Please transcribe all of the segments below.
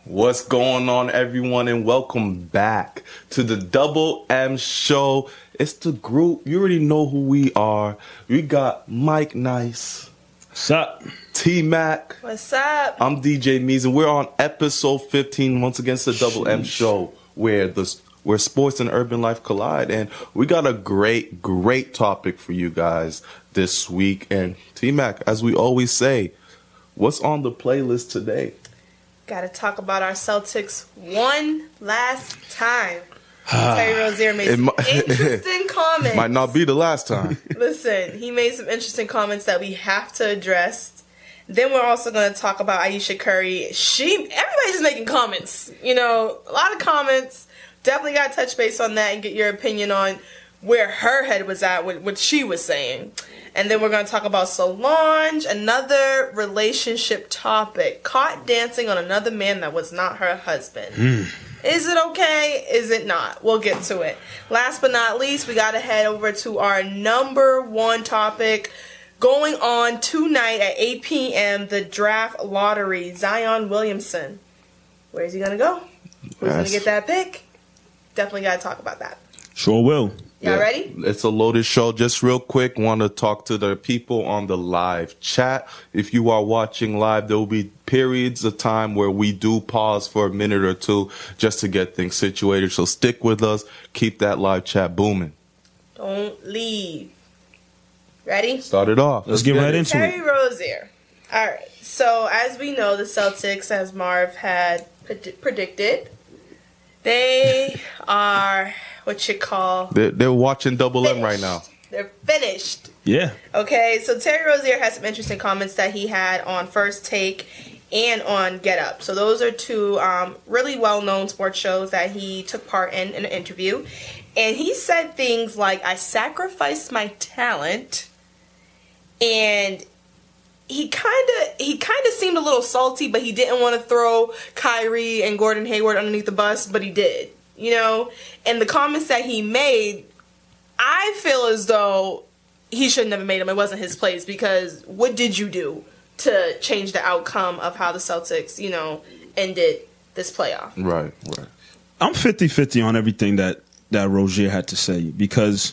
What's going on, everyone, and welcome back to the Double M Show. It's the group. You already know who we are. We got Mike Nice. What's up? T-Mac. What's up? I'm DJ Mees, and we're on episode 15, once again, it's the Double M Show, where sports and urban life collide. And we got a great topic for you guys this week. And T-Mac, as we always say, what's on the playlist today? Got to talk about our Celtics one last time. Terry Rozier made some interesting comments. Might not be the last time. Listen, he made some interesting comments that we have to address. Then we're also going to talk about Ayesha Curry. Everybody's just making comments. You know, a lot of comments. Definitely got to touch base on that and get your opinion on where her head was at with what she was saying. And then we're going to talk about Solange, another relationship topic. Caught dancing on another man that was not her husband. Is it okay? Is it not? We'll get to it. Last but not least, we got to head over to our number one topic. Going on tonight at 8 p.m., the draft lottery. Zion Williamson. Where's he going to go? Who's going to get that pick? Definitely got to talk about that. Sure will. Y'all ready? It's a loaded show. Just real quick, want to talk to the people on the live chat. If you are watching live, there will be periods of time where we do pause for a minute or two just to get things situated. So stick with us. Keep that live chat booming. Don't leave. Ready? Start it off. Let's get right into Terry it. Rozier. All right. So, as we know, the Celtics, as Marv had predicted, they are what you call... They're watching Double finished. M right now. They're finished. Yeah. Okay, so Terry Rozier has some interesting comments that he had on First Take and on Get Up. So those are two really well-known sports shows that he took part in an interview. And he said things like, I sacrificed my talent, and he kind of seemed a little salty, but he didn't want to throw Kyrie and Gordon Hayward underneath the bus, but he did, you know? And the comments that he made, I feel as though he should never made them. It wasn't his place, because what did you do to change the outcome of how the Celtics, you know, ended this playoff? Right. I'm 50-50 on everything that Rozier had to say, because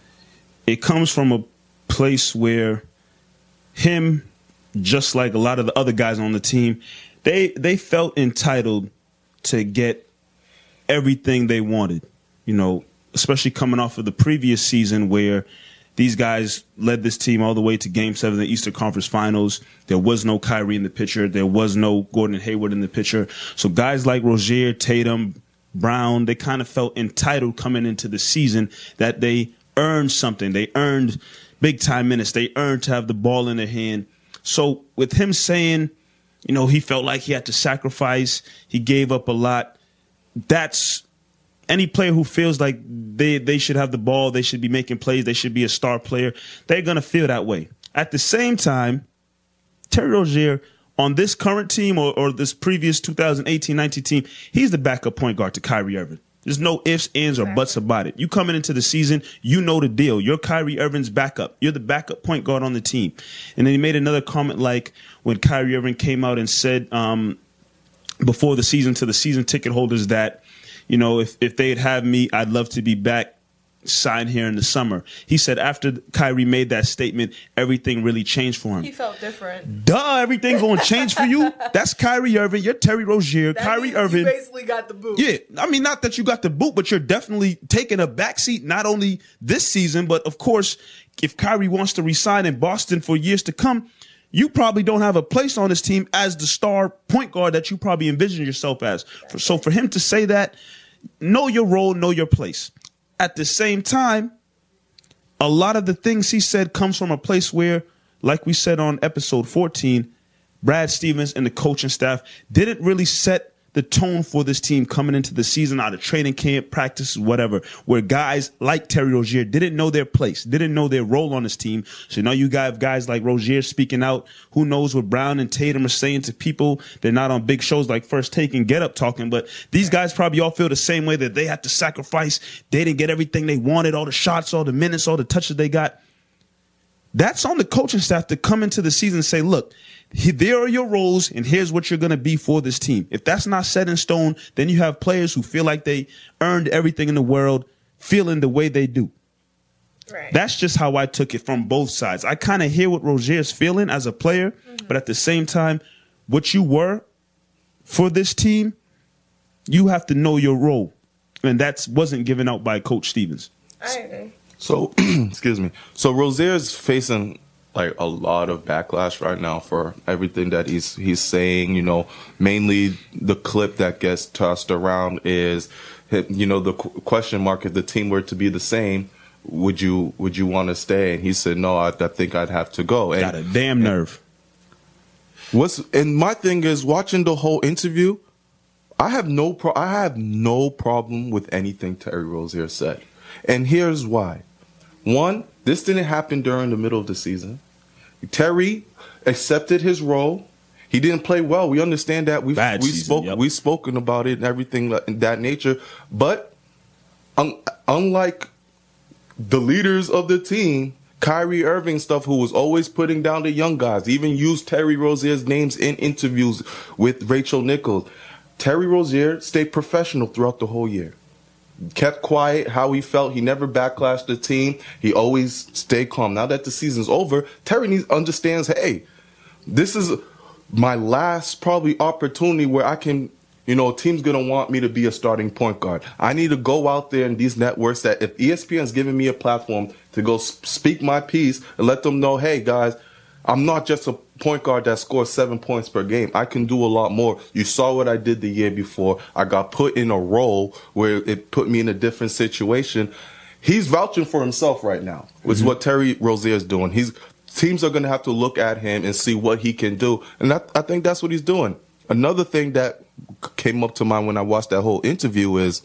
it comes from a place where him, just like a lot of the other guys on the team, they felt entitled to get everything they wanted, you know, especially coming off of the previous season where these guys led this team all the way to Game 7 of the Eastern Conference Finals. There was no Kyrie in the picture. There was no Gordon Hayward in the picture. So guys like Rozier, Tatum, Brown, they kind of felt entitled coming into the season that they earned something. They earned big-time minutes. They earned to have the ball in their hand. So with him saying, you know, he felt like he had to sacrifice, he gave up a lot, that's any player who feels like they should have the ball, they should be making plays, they should be a star player, they're going to feel that way. At the same time, Terry Rozier, on this current team or this previous 2018-19 team, he's the backup point guard to Kyrie Irving. There's no ifs, ands, or buts about it. You coming into the season, you know the deal. You're Kyrie Irving's backup. You're the backup point guard on the team. And then he made another comment like when Kyrie Irving came out and said before the season to the season ticket holders that, you know, if they'd have me, I'd love to be back, sign here in the summer. He said after Kyrie made that statement, everything really changed for him. He felt different. Duh, everything going to change for you? That's Kyrie Irving. You're Terry Rozier. That Kyrie means Irving. you basically got the boot. Yeah, I mean, not that you got the boot, but you're definitely taking a backseat, not only this season, but of course, if Kyrie wants to resign in Boston for years to come, you probably don't have a place on this team as the star point guard that you probably envision yourself as. So for him to say that, know your role, know your place. At the same time, a lot of the things he said comes from a place where, like we said on episode 14, Brad Stevens and the coaching staff didn't really set the tone for this team coming into the season, out of training camp, practice, whatever, where guys like Terry Rozier didn't know their place, didn't know their role on this team. So now you got guys like Rozier speaking out. Who knows what Brown and Tatum are saying to people? They're not on big shows like First Take and Get Up talking, but these guys probably all feel the same way, that they had to sacrifice. They didn't get everything they wanted, all the shots, all the minutes, all the touches they got. That's on the coaching staff to come into the season and say, look, There are your roles, and here's what you're going to be for this team. If that's not set in stone, then you have players who feel like they earned everything in the world, feeling the way they do. Right. That's just how I took it from both sides. I kind of hear what Rozier's feeling as a player, but at the same time, what you were for this team, you have to know your role. And that wasn't given out by Coach Stevens. I agree. So, excuse me. So Rozier's facing like a lot of backlash right now for everything that he's saying. You know, mainly the clip that gets tossed around is, you know, the question mark: if the team were to be the same, would you want to stay? And he said, no, I think I'd have to go. And, got a damn nerve. And my thing is, watching the whole interview, I have no problem with anything Terry Rozier said, and here's why. One, this didn't happen during the middle of the season. Terry accepted his role. He didn't play well. We understand that. We've spoken about it and everything in that nature. But unlike the leaders of the team, Kyrie Irving stuff, who was always putting down the young guys, even used Terry Rozier's names in interviews with Rachel Nichols. Terry Rozier stayed professional throughout the whole year. Kept quiet how he felt. He never backlashed the team. He always stayed calm. Now that the season's over, Terry understands, hey, this is my last probably opportunity where I can, you know, a team's going to want me to be a starting point guard. I need to go out there in these networks that if ESPN's giving me a platform to go speak my piece and let them know, hey, guys, I'm not just a point guard that scores 7 points per game. I can do a lot more. You saw what I did the year before. I got put in a role where it put me in a different situation. He's vouching for himself right now. It's what Terry Rozier is doing. Teams are going to have to look at him and see what he can do. And I think that's what he's doing. Another thing that came up to mind when I watched that whole interview is,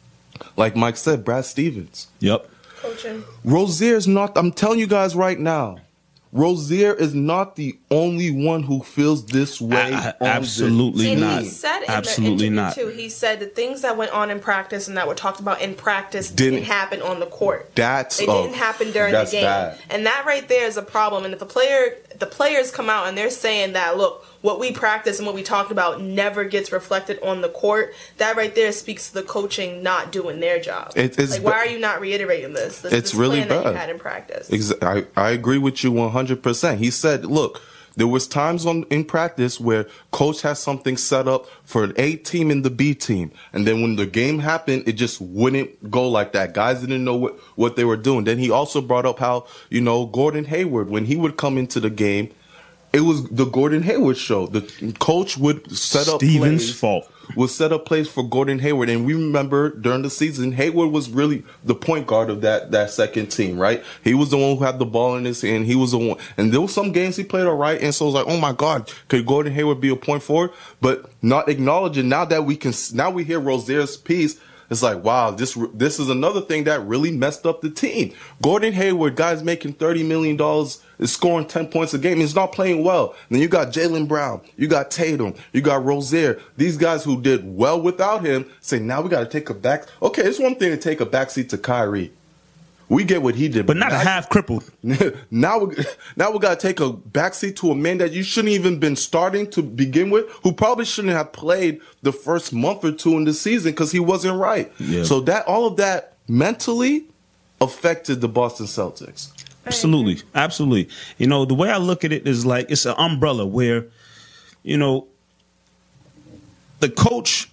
like Mike said, Brad Stevens. Yep. Coaching. Rozier's not, I'm telling you guys right now, Rozier is not the only one who feels this way. Absolutely not. And he said in Absolutely the interview not. too, he said the things that went on in practice and that were talked about in practice didn't happen on the court. It didn't happen during the game. Bad. And that right there is a problem. And if the players come out and they're saying that, look, what we practice and what we talked about never gets reflected on the court, that right there speaks to the coaching not doing their job. Why are you not reiterating this? It's really bad. That you had in practice. I agree with you 100%. He said, look, there was times in practice where coach has something set up for an A team and the B team. And then when the game happened, it just wouldn't go like that. Guys didn't know what they were doing. Then he also brought up how, you know, Gordon Hayward, when he would come into the game, it was the Gordon Hayward show. The coach would set up Stevens' fault. Would set up plays for Gordon Hayward. And we remember during the season, Hayward was really the point guard of that second team, right? He was the one who had the ball in his hand. He was the one. And there were some games he played all right. And so it was like, oh my God, could Gordon Hayward be a point forward? But not acknowledging now we hear Rozier's piece. It's like, wow, this is another thing that really messed up the team. Gordon Hayward, guys making $30 million, is scoring 10 points a game. He's not playing well. And then you got Jaylen Brown, you got Tatum, you got Rozier. These guys who did well without him say, now we got to take a back. Okay, it's one thing to take a backseat to Kyrie. We get what he did. But not a half crippled. Now we got to take a backseat to a man that you shouldn't even been starting to begin with, who probably shouldn't have played the first month or two in the season because he wasn't right. Yeah. So all of that mentally affected the Boston Celtics. Absolutely. Absolutely. You know, the way I look at it is like it's an umbrella where, you know, the coach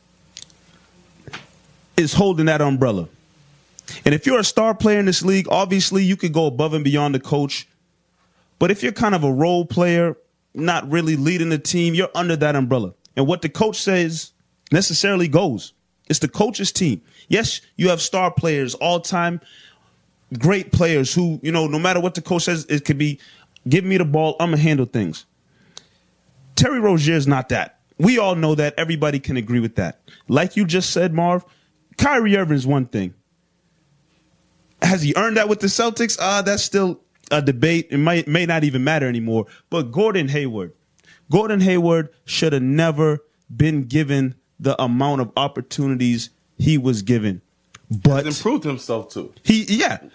is holding that umbrella. And if you're a star player in this league, obviously you could go above and beyond the coach. But if you're kind of a role player, not really leading the team, you're under that umbrella. And what the coach says necessarily goes. It's the coach's team. Yes, you have star players, all-time great players who, you know, no matter what the coach says, it could be, give me the ball, I'm going to handle things. Terry Rozier is not that. We all know that. Everybody can agree with that. Like you just said, Marv, Kyrie Irving is one thing. Has he earned that with the Celtics? That's still a debate. It may not even matter anymore. But Gordon Hayward should have never been given the amount of opportunities he was given. But he's improved himself too.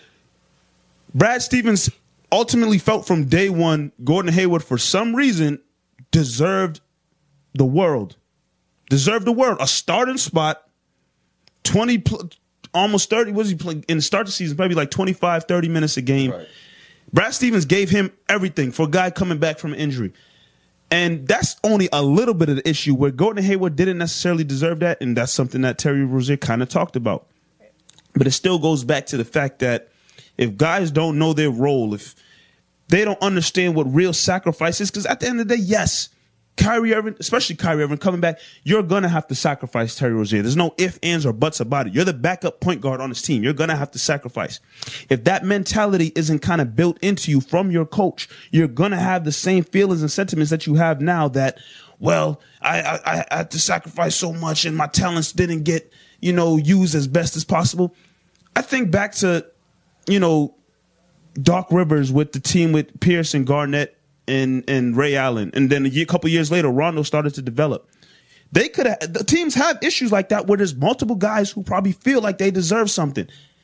Brad Stevens ultimately felt from day one, Gordon Hayward, for some reason, deserved the world. Deserved the world. A starting spot, 20, almost 30, was he playing in the start of the season, probably like 25, 30 minutes a game. Right. Brad Stevens gave him everything for a guy coming back from an injury. And that's only a little bit of the issue where Gordon Hayward didn't necessarily deserve that, and that's something that Terry Rozier kind of talked about. But it still goes back to the fact that if guys don't know their role, if they don't understand what real sacrifice is, because at the end of the day, yes, Kyrie Irving, especially Kyrie Irving coming back, you're going to have to sacrifice Terry Rozier. There's no ifs, ands, or buts about it. You're the backup point guard on this team. You're going to have to sacrifice. If that mentality isn't kind of built into you from your coach, you're going to have the same feelings and sentiments that you have now that, well, I had to sacrifice so much and my talents didn't get, used as best as possible. I think back to, Doc Rivers with the team with Pierce and Garnett and Ray Allen, and then a couple years later, Rondo started to develop. The teams have issues like that where there's multiple guys who probably feel like they deserve something.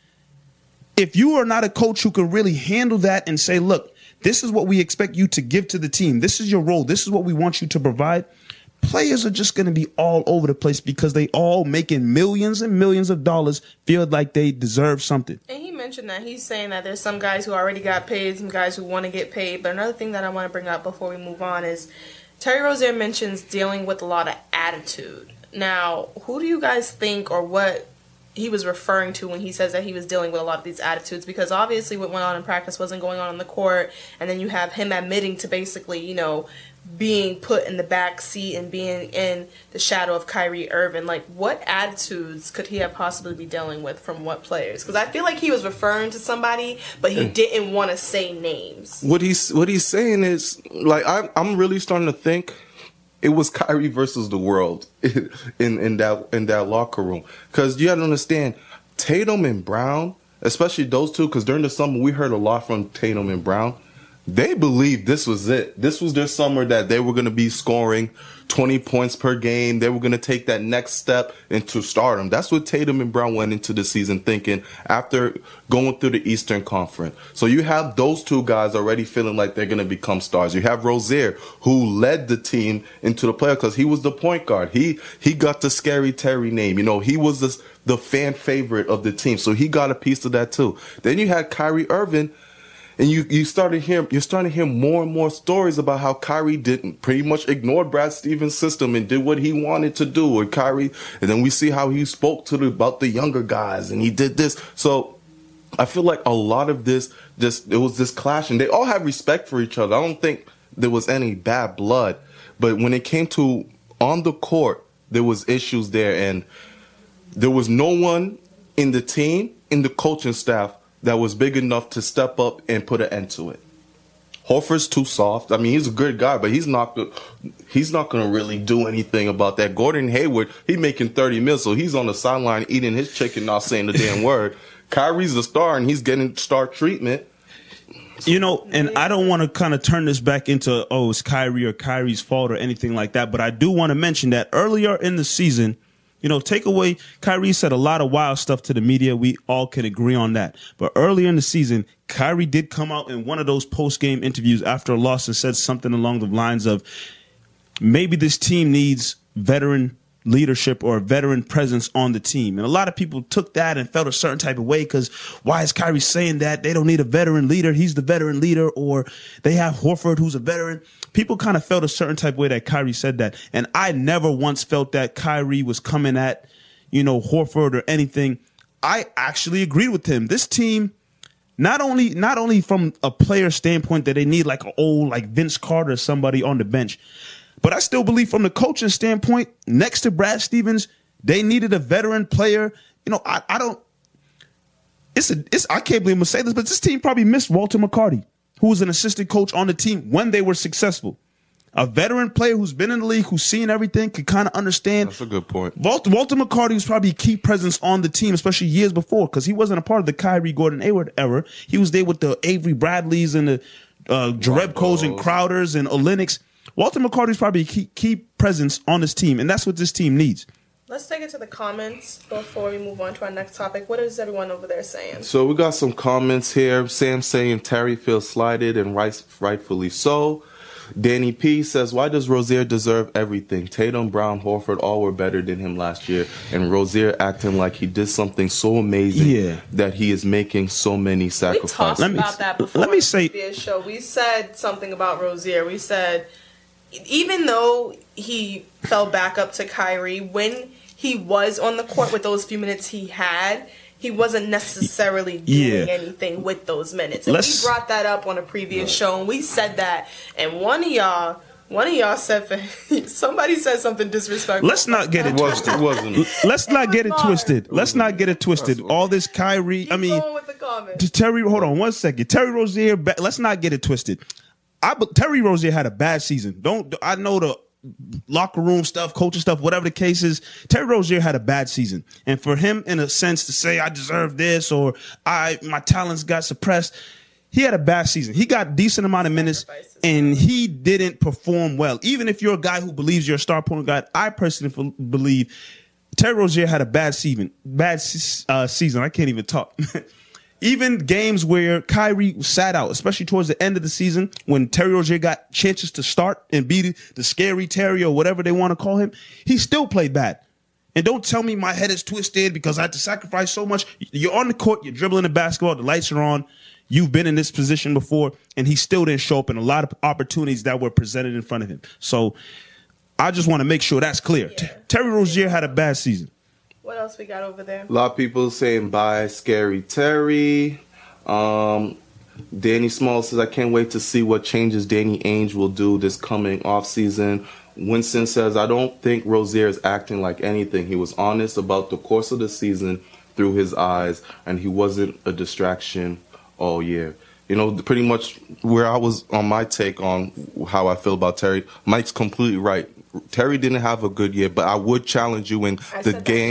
If you are not a coach who can really handle that and say, look, this is what we expect you to give to the team. This is your role. This is what we want you to provide. Players are just going to be all over the place because they all making millions and millions of dollars feel like they deserve something. And he mentioned that. He's saying that there's some guys who already got paid, some guys who want to get paid. But another thing that I want to bring up before we move on is Terry Rozier mentions dealing with a lot of attitude. Now, who do you guys think or what he was referring to when he says that he was dealing with a lot of these attitudes? Because obviously what went on in practice wasn't going on the court. And then you have him admitting to basically, being put in the back seat and being in the shadow of Kyrie Irving. Like, what attitudes could he have possibly be dealing with from what players? Because I feel like he was referring to somebody, but he didn't want to say names. What he's saying is, like, I'm really starting to think it was Kyrie versus the world in that locker room. Because you got to understand, Tatum and Brown, especially those two, because during the summer we heard a lot from Tatum and Brown. They believed this was it. This was their summer that they were going to be scoring 20 points per game. They were going to take that next step into stardom. That's what Tatum and Brown went into the season thinking after going through the Eastern Conference. So you have those two guys already feeling like they're going to become stars. You have Rozier, who led the team into the playoffs because he was the point guard. He got the Scary Terry name. He was the fan favorite of the team. So he got a piece of that too. Then you had Kyrie Irving. And you're starting to hear more and more stories about how Kyrie didn't pretty much ignore Brad Stevens' system and did what he wanted to do with Kyrie. And then we see how he spoke about the younger guys and he did this. So I feel like a lot of this it was this clash, and they all have respect for each other. I don't think there was any bad blood, but when it came to on the court, there was issues there, and there was no one in the team, in the coaching staff, that was big enough to step up and put an end to it. Horford's too soft. I mean, he's a good guy, but he's not going to really do anything about that. Gordon Hayward, he making 30 mil, so he's on the sideline eating his chicken, not saying the damn word. Kyrie's the star, and he's getting star treatment. And I don't want to kind of turn this back into, it's Kyrie or Kyrie's fault or anything like that, but I do want to mention that earlier in the season, take away, Kyrie said a lot of wild stuff to the media. We all can agree on that. But earlier in the season, Kyrie did come out in one of those post-game interviews after a loss and said something along the lines of, maybe this team needs veteran leadership or a veteran presence on the team. And a lot of people took that and felt a certain type of way because why is Kyrie saying that? They don't need a veteran leader. He's the veteran leader. Or they have Horford, who's a veteran. People kind of felt a certain type of way that Kyrie said that. And I never once felt that Kyrie was coming at, Horford or anything. I actually agreed with him. This team, not only from a player standpoint that they need like an old, like Vince Carter or somebody on the bench, but I still believe from the coaching standpoint, next to Brad Stevens, they needed a veteran player. I can't believe I'm going to say this, but this team probably missed Walter McCarty, who was an assistant coach on the team when they were successful. A veteran player who's been in the league, who's seen everything, could kind of understand. That's a good point. Walter McCarty was probably a key presence on the team, especially years before, because he wasn't a part of the Kyrie Gordon Hayward era. He was there with the Avery Bradleys and the Jerebkos and Crowders and Olynyk's. Walter McCarty's probably a key presence on this team, and that's what this team needs. Let's take it to the comments before we move on to our next topic. What is everyone over there saying? So we got some comments here. Sam saying Terry feels slighted, and rightfully so. Danny P says, why does Rozier deserve everything? Tatum, Brown, Horford, all were better than him last year. And Rozier acting like he did something so amazing that he is making so many sacrifices. We talked about that before. Let me say, previous show. We said something about Rozier. We said, even though he fell back up to Kyrie, when he was on the court with those few minutes he had, he wasn't necessarily doing anything with those minutes. And we brought that up on a previous show, and we said that. And one of y'all said, somebody said something disrespectful. Let's not get it twisted. Let's not get it twisted. Let's not get it twisted. All this Kyrie, Keep going with the comments. Terry, hold on 1 second. Terry Rozier, let's not get it twisted. Terry Rozier had a bad season. I know the locker room stuff, coaching stuff, whatever the case is. Terry Rozier had a bad season, and for him, in a sense, to say I deserve this or my talents got suppressed, he had a bad season. He got a decent amount of minutes, and he didn't perform well. Even if you're a guy who believes you're a star point guard, I personally believe Terry Rozier had a bad season. I can't even talk. Even games where Kyrie sat out, especially towards the end of the season, when Terry Rozier got chances to start and be the scary Terry or whatever they want to call him, he still played bad. And don't tell me my head is twisted because I had to sacrifice so much. You're on the court, you're dribbling the basketball, the lights are on. You've been in this position before, and he still didn't show up in a lot of opportunities that were presented in front of him. So I just want to make sure that's clear. Yeah. Terry Rozier had a bad season. What else we got over there? A lot of people saying bye, Scary Terry. Danny Small says, I can't wait to see what changes Danny Ainge will do this coming offseason. Winston says, I don't think Rozier is acting like anything. He was honest about the course of the season through his eyes, and he wasn't a distraction all year. You know, pretty much where I was on my take on how I feel about Terry, Mike's completely right. Terry didn't have a good year, but I would challenge you in the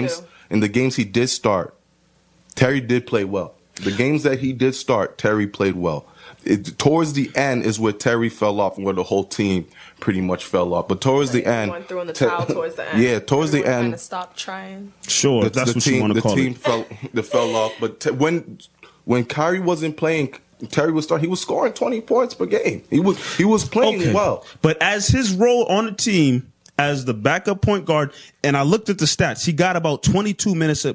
games he did start, Terry did play well. The games that he did start, Terry played well. Towards the end is where Terry fell off and where the whole team pretty much fell off. But towards the end, throwing the towel towards the end. Yeah, towards the end, kind of stopped trying. Sure, that's what you want to call it. The team fell off. But when Kyrie wasn't playing, Terry was starting. He was scoring 20 points per game. He was playing well. But as his role on the team as the backup point guard, and I looked at the stats, he got about 22 minutes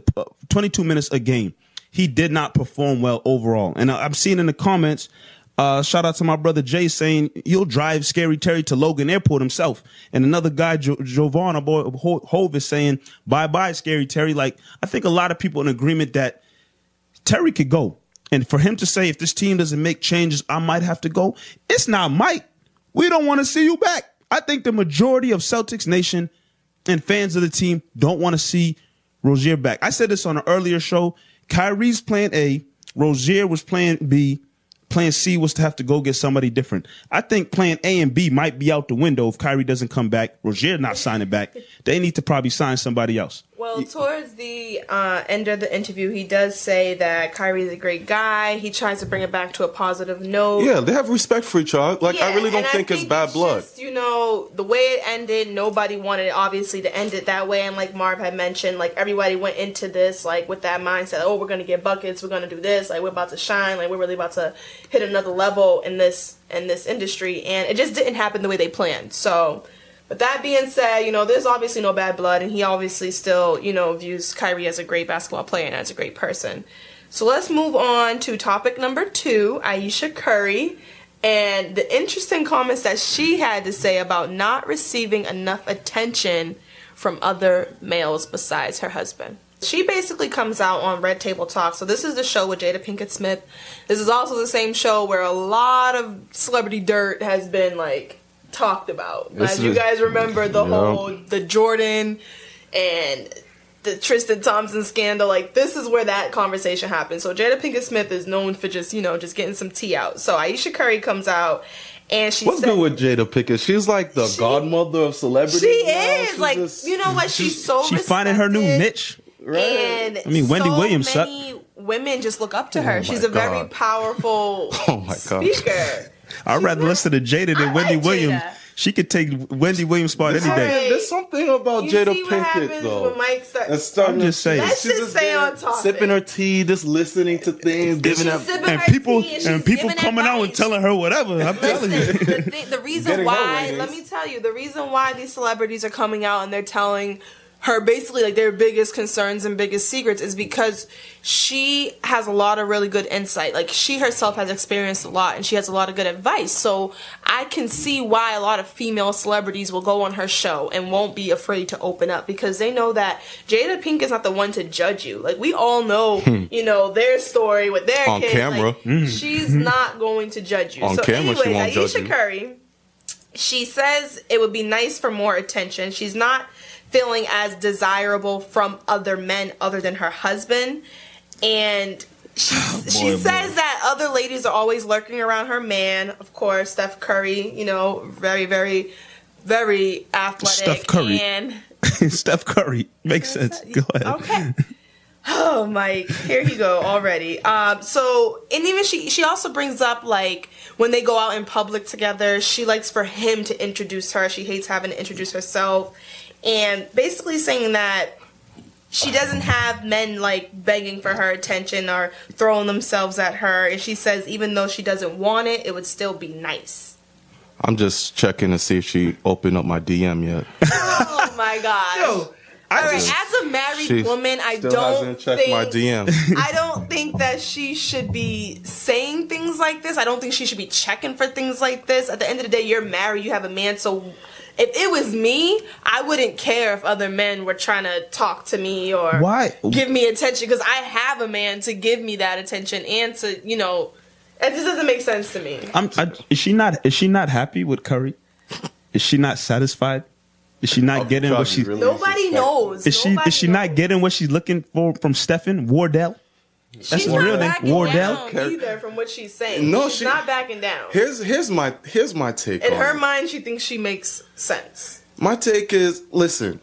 a game. He did not perform well overall. And I'm seeing in the comments, shout out to my brother Jay saying he'll drive Scary Terry to Logan Airport himself. And another guy, Jovan, our boy Hove, is saying bye-bye, Scary Terry. Like, I think a lot of people in agreement that Terry could go. And for him to say, if this team doesn't make changes, I might have to go. It's not Mike. We don't want to see you back. I think the majority of Celtics Nation and fans of the team don't want to see Rozier back. I said this on an earlier show. Kyrie's plan A, Rozier was plan B, plan C was to have to go get somebody different. I think plan A and B might be out the window if Kyrie doesn't come back. Rozier not signing back. They need to probably sign somebody else. Well, towards the end of the interview, he does say that Kyrie's a great guy. He tries to bring it back to a positive note. Yeah, they have respect for each other. Like, I really don't think it's bad blood. Just, you know, the way it ended, nobody wanted, obviously, to end it that way. And like Marv had mentioned, like, everybody went into this, like, with that mindset, oh, we're going to get buckets, we're going to do this, like, we're about to shine, like, we're really about to hit another level in this industry. And it just didn't happen the way they planned. So, but that being said, you know, there's obviously no bad blood, and he obviously still, you know, views Kyrie as a great basketball player and as a great person. So let's move on to topic number 2, Ayesha Curry, and the interesting comments that she had to say about not receiving enough attention from other males besides her husband. She basically comes out on Red Table Talk. So this is the show with Jada Pinkett Smith. This is also the same show where a lot of celebrity dirt has been, like, talked about. As you guys remember, the Jordan and the Tristan Thompson scandal, like, this is where that conversation happened. So Jada Pinkett Smith is known for just, you know, just getting some tea out. So Ayesha Curry comes out and she What's good with Jada Pinkett? She's like the godmother of celebrities. She is. She's like, you know what? She's so She's finding her new niche. Right. And I mean, Wendy Williams. Many women just look up to her. She's a very powerful speaker. I'd rather listen to Jada than Wendy Williams. She could take Wendy Williams' spot any day. Hey, There's something about you Jada see what Pinkett happens though. when Mike starts. It's starting I'm just saying. Let's She's just stay there on topic. sipping her tea, just listening to things, giving She's up. sipping And her people tea and people she's coming out and giving telling her whatever. I'm telling you. Listen, the reason Getting her why, ratings. let me tell you, the reason why these celebrities are coming out and they're telling her basically like their biggest concerns and biggest secrets is because she has a lot of really good insight. Like she herself has experienced a lot and she has a lot of good advice. So I can see why a lot of female celebrities will go on her show and won't be afraid to open up because they know that Jada Pinkett is not the one to judge you. Like we all know, you know, their story with their On kids. camera. Like, she's not going to judge you. On So camera, she anyways, won't judge Ayesha you. Curry, she says it would be nice for more attention. She's not feeling as desirable from other men other than her husband. And she says that other ladies are always lurking around her man. Of course, Steph Curry, you know, very, very, very athletic. Steph Curry. And Steph Curry. Makes sense. Go ahead. okay. Oh, Mike, here you go already. So, and even she also brings up, like, when they go out in public together, she likes for him to introduce her. She hates having to introduce herself. And basically saying that she doesn't have men, like, begging for her attention or throwing themselves at her. And she says even though she doesn't want it, it would still be nice. I'm just checking to see if she opened up my DM yet. Oh, my gosh. Yo, All right, as a married woman, I still don't hasn't checked my DM. I don't think that she should be saying things like this. I don't think she should be checking for things like this. At the end of the day, you're married, you have a man, so if it was me, I wouldn't care if other men were trying to talk to me or Why? give me attention because I have a man to give me that attention and to, you know, it just doesn't make sense to me. Is she not happy with Curry? Is she not satisfied? Is she not getting what she? Really Nobody knows. Is she not getting what she's looking for from Stephen Wardell? That's She's his not real name, backing Wardell. down either from what she's saying. No, she's she- not backing down. Here's my take In on her it. mind, she thinks she makes sense. My take is, listen,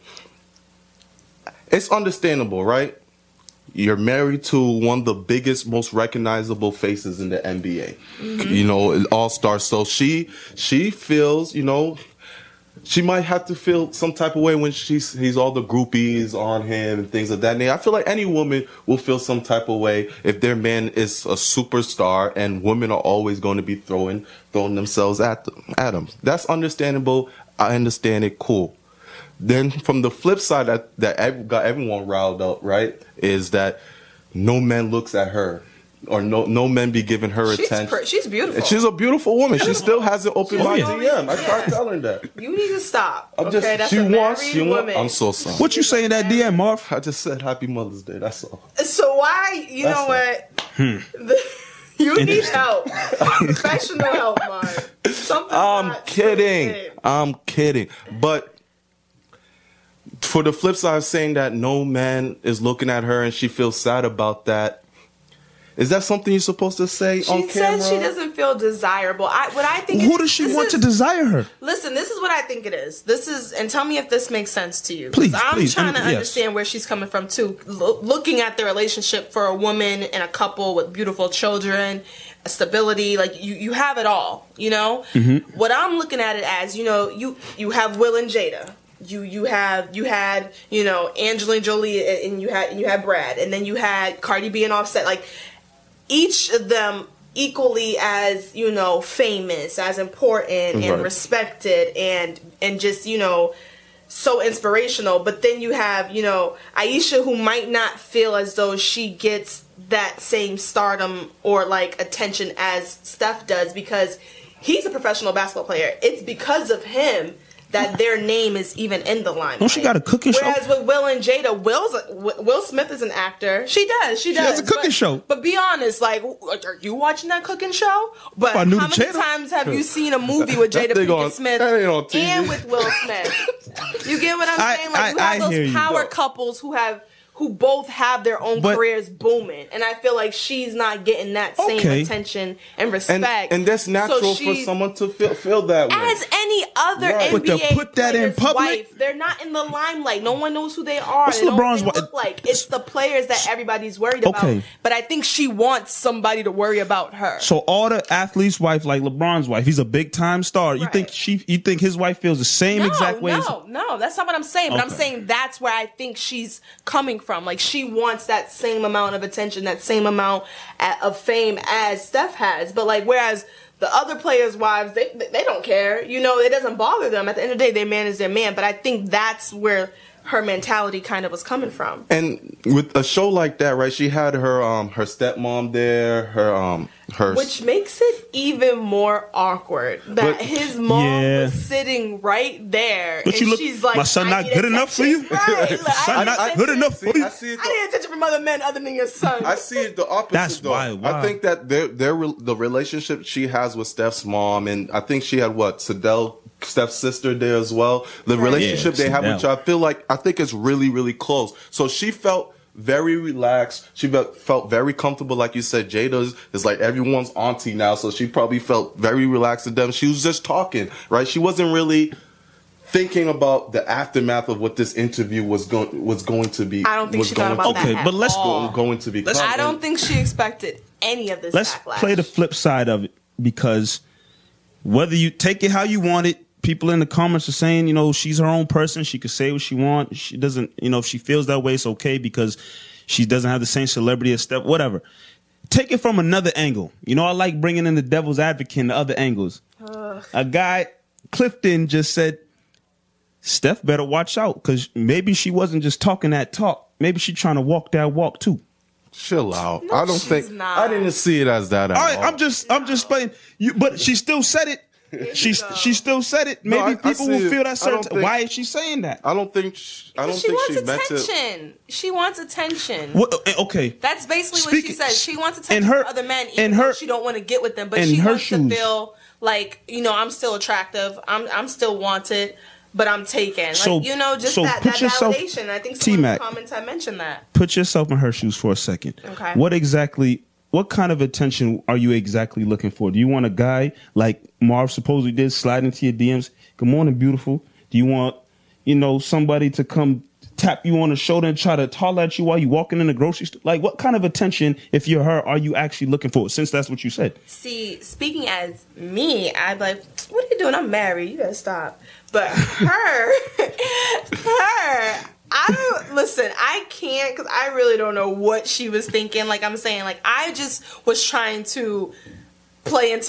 it's understandable, right? You're married to one of the biggest, most recognizable faces in the NBA. You know, an all-star. So she feels, you know, she might have to feel some type of way when he's all the groupies on him and things of that nature. I feel like any woman will feel some type of way if their man is a superstar, and women are always going to be throwing themselves at him. That's understandable. I understand it. Cool. Then from the flip side that got everyone riled up, right, is that no man looks at her. Or no men be giving her attention. She's beautiful. And she's a beautiful woman. She still hasn't opened my She's DM. I yeah. tried telling her that. You need to stop. I'm Okay, just, that's she a wants. married She wants. woman. I'm so sorry. What you say in that DM, Marv? I just said Happy Mother's Day. That's all. So why? You know what? You need help. Professional help, Mark. Something's I'm not kidding. good. I'm kidding. But for the flip side of saying that no man is looking at her and she feels sad about that, is that something you're supposed to say on She camera? says she doesn't feel desirable. What I think. Who does she want to desire her? Listen, this is what I think it is. This is, and tell me if this makes sense to you. 'Cause Please, I'm please, trying to yes. understand where she's coming from too. Looking at the relationship for a woman and a couple with beautiful children, stability, like you have it all. You know, what I'm looking at it as, you know, you have Will and Jada. You had you know Angelina Jolie and you had Brad, and then you had Cardi B and Offset, like. Each of them equally as, you know, famous, as important and Right. respected and just, you know, so inspirational. But then you have, you know, Ayesha, who might not feel as though she gets that same stardom or like attention as Steph does because he's a professional basketball player. It's because of him that their name is even in the limelight. Don't she got a cooking show? Whereas with Will and Jada, Will Smith is an actor. She does. She has a cooking show. But be honest, like, are you watching that cooking show? But If I knew how the many channel. times have you seen a movie with Jada That thing Pinkett on- Smith that ain't on TV. and with Will Smith? You get what I'm saying? Like, you I have hear those you. power No. couples who who both have their own But- careers booming, and I feel like she's not getting that same Okay. attention and respect. And that's natural So for she- someone to feel that way. as any other Right. But NBA to put that in player's public? wife, they're not in the limelight. No one knows who they are. What's They don't LeBron's what they wife? look like. It's the players that everybody's worried about. Okay. But I think she wants somebody to worry about her. So all the athletes' wife, like LeBron's wife, he's a big time star. You Right. think his wife feels the same exact way? No, that's not what I'm saying. But I'm Okay. saying that's where I think she's coming from. Like she wants that same amount of attention, that same amount of fame as Steph has. But like whereas the other players' wives, they don't care. You know, it doesn't bother them. At the end of the day, their man is their man. But I think that's where her mentality kind of was coming from. And with a show like that, right? She had her stepmom there, her Which makes it even more awkward that But- his mom Yeah. was sitting right there, But and you look, she's like, my son "I not need good enough for you? attention." Right? Like, Son I not need good attention. enough for See, you? I see it. I need attention from other men other than your son. I see it the opposite. That's though. why. Wow. I think that the relationship she has with Steph's mom, and I think she had Steph's sister there as well. The relationship Yeah, they have with Sedell. each other, I think it's really, really close. So she felt very relaxed. She felt very comfortable. Like you said, Jada is like everyone's auntie now. So she probably felt very relaxed with them. She was just talking, right? She wasn't really thinking about the aftermath of what this interview was going to be. I don't think was she thought going about to Okay, that. but let's at all. going to become. I don't think she expected any of this. Let's backlash. play the flip side of it, because whether you take it how you want it, people in the comments are saying, you know, she's her own person. She could say what she wants. She doesn't, you know, if she feels that way, it's okay because she doesn't have the same celebrity as Steph, whatever. Take it from another angle. You know, I like bringing in the devil's advocate and the other angles. A guy, Clifton, just said, Steph better watch out because maybe she wasn't just talking that talk. Maybe she's trying to walk that walk too. Chill out. No, I don't she's think. not. I didn't see it as that at All right, all. I'm just playing. But she still said it. She still said it. Maybe I people see will it. feel I that don't certain. think- Why is she saying that? I don't think. I don't She think wants she meant to. attention. She wants attention. What, okay. That's basically what Speaking- she says. She wants in attention her- from other men, in even her- though she don't want to get with them. But in she her wants shoes. to feel like, you know, I'm still attractive. I'm still wanted, but I'm taken. Like, So- you know, just so that put yourself- validation. I think some of T-Mac. the comments I mentioned that. Put yourself in her shoes for a second. Okay. What kind of attention are you exactly looking for? Do you want a guy like Marv supposedly did, slide into your DMs? Good morning, beautiful. Do you want, you know, somebody to come tap you on the shoulder and try to holler at you while you walking in the grocery store? Like, what kind of attention, if you're her, are you actually looking for? Since that's what you said. See, speaking as me, I'd be like, what are you doing? I'm married. You gotta stop. But her, I can't, because I really don't know what she was thinking. Like I'm saying, like I just was trying to play into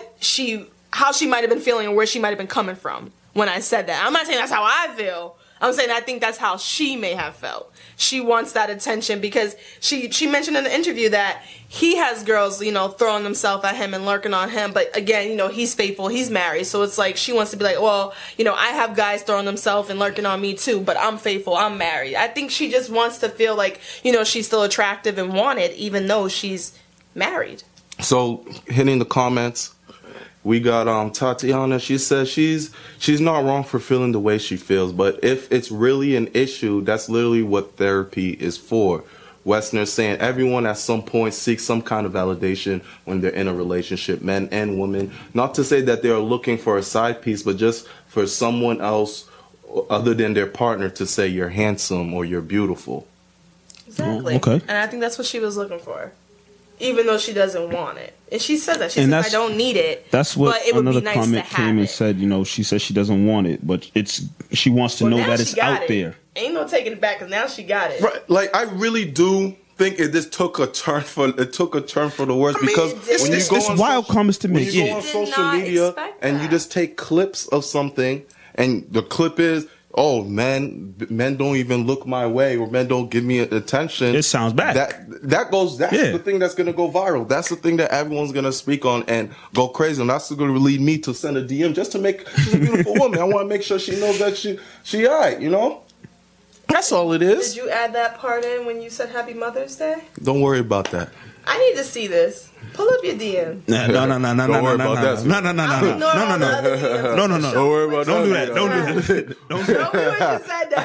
how she might have been feeling and where she might have been coming from when I said that. I'm not saying that's how I feel. I'm saying I think that's how she may have felt. She wants that attention because she mentioned in the interview that he has girls, you know, throwing themselves at him and lurking on him. But again, you know, he's faithful. He's married. So it's like she wants to be like, well, you know, I have guys throwing themselves and lurking on me too, but I'm faithful. I'm married. I think she just wants to feel like, you know, she's still attractive and wanted even though she's married. So hitting the comments, we got Tatiana. She says she's not wrong for feeling the way she feels, but if it's really an issue, that's literally what therapy is for. Westner saying everyone at some point seeks some kind of validation when they're in a relationship, men and women. Not to say that they're looking for a side piece, but just for someone else other than their partner to say you're handsome or you're beautiful. Exactly. Oh, okay. And I think that's what she was looking for. Even though she doesn't want it. And she said that. She And said, I that's- don't need it. That's what but it would another be nice comment to came have and it. said. You know, she says she doesn't want it, but she wants to Well, know now that she it's got out it. there. Ain't no taking it back because now she got it. Right, like I really do think this took a turn for the worse I mean, because it did. when you It's- go it's on wild comments to when make, you yeah. go on Did social not media expect and you that. just take clips of something and the clip is, oh, men don't even look my way or men don't give me attention. It sounds bad. That's Yeah. the thing that's going to go viral. That's the thing that everyone's going to speak on and go crazy. And that's going to lead me to send a DM just to make, she's a beautiful woman. I want to make sure she knows that she all right, you know? That's all it is. Did you add that part in when you said Happy Mother's Day? Don't worry about that. I need to see this. Pull up your DM. No. Don't worry about that. I ignore all the other DMs. No. Don't worry about Don't do that. Don't do that. Tell me what you said to her.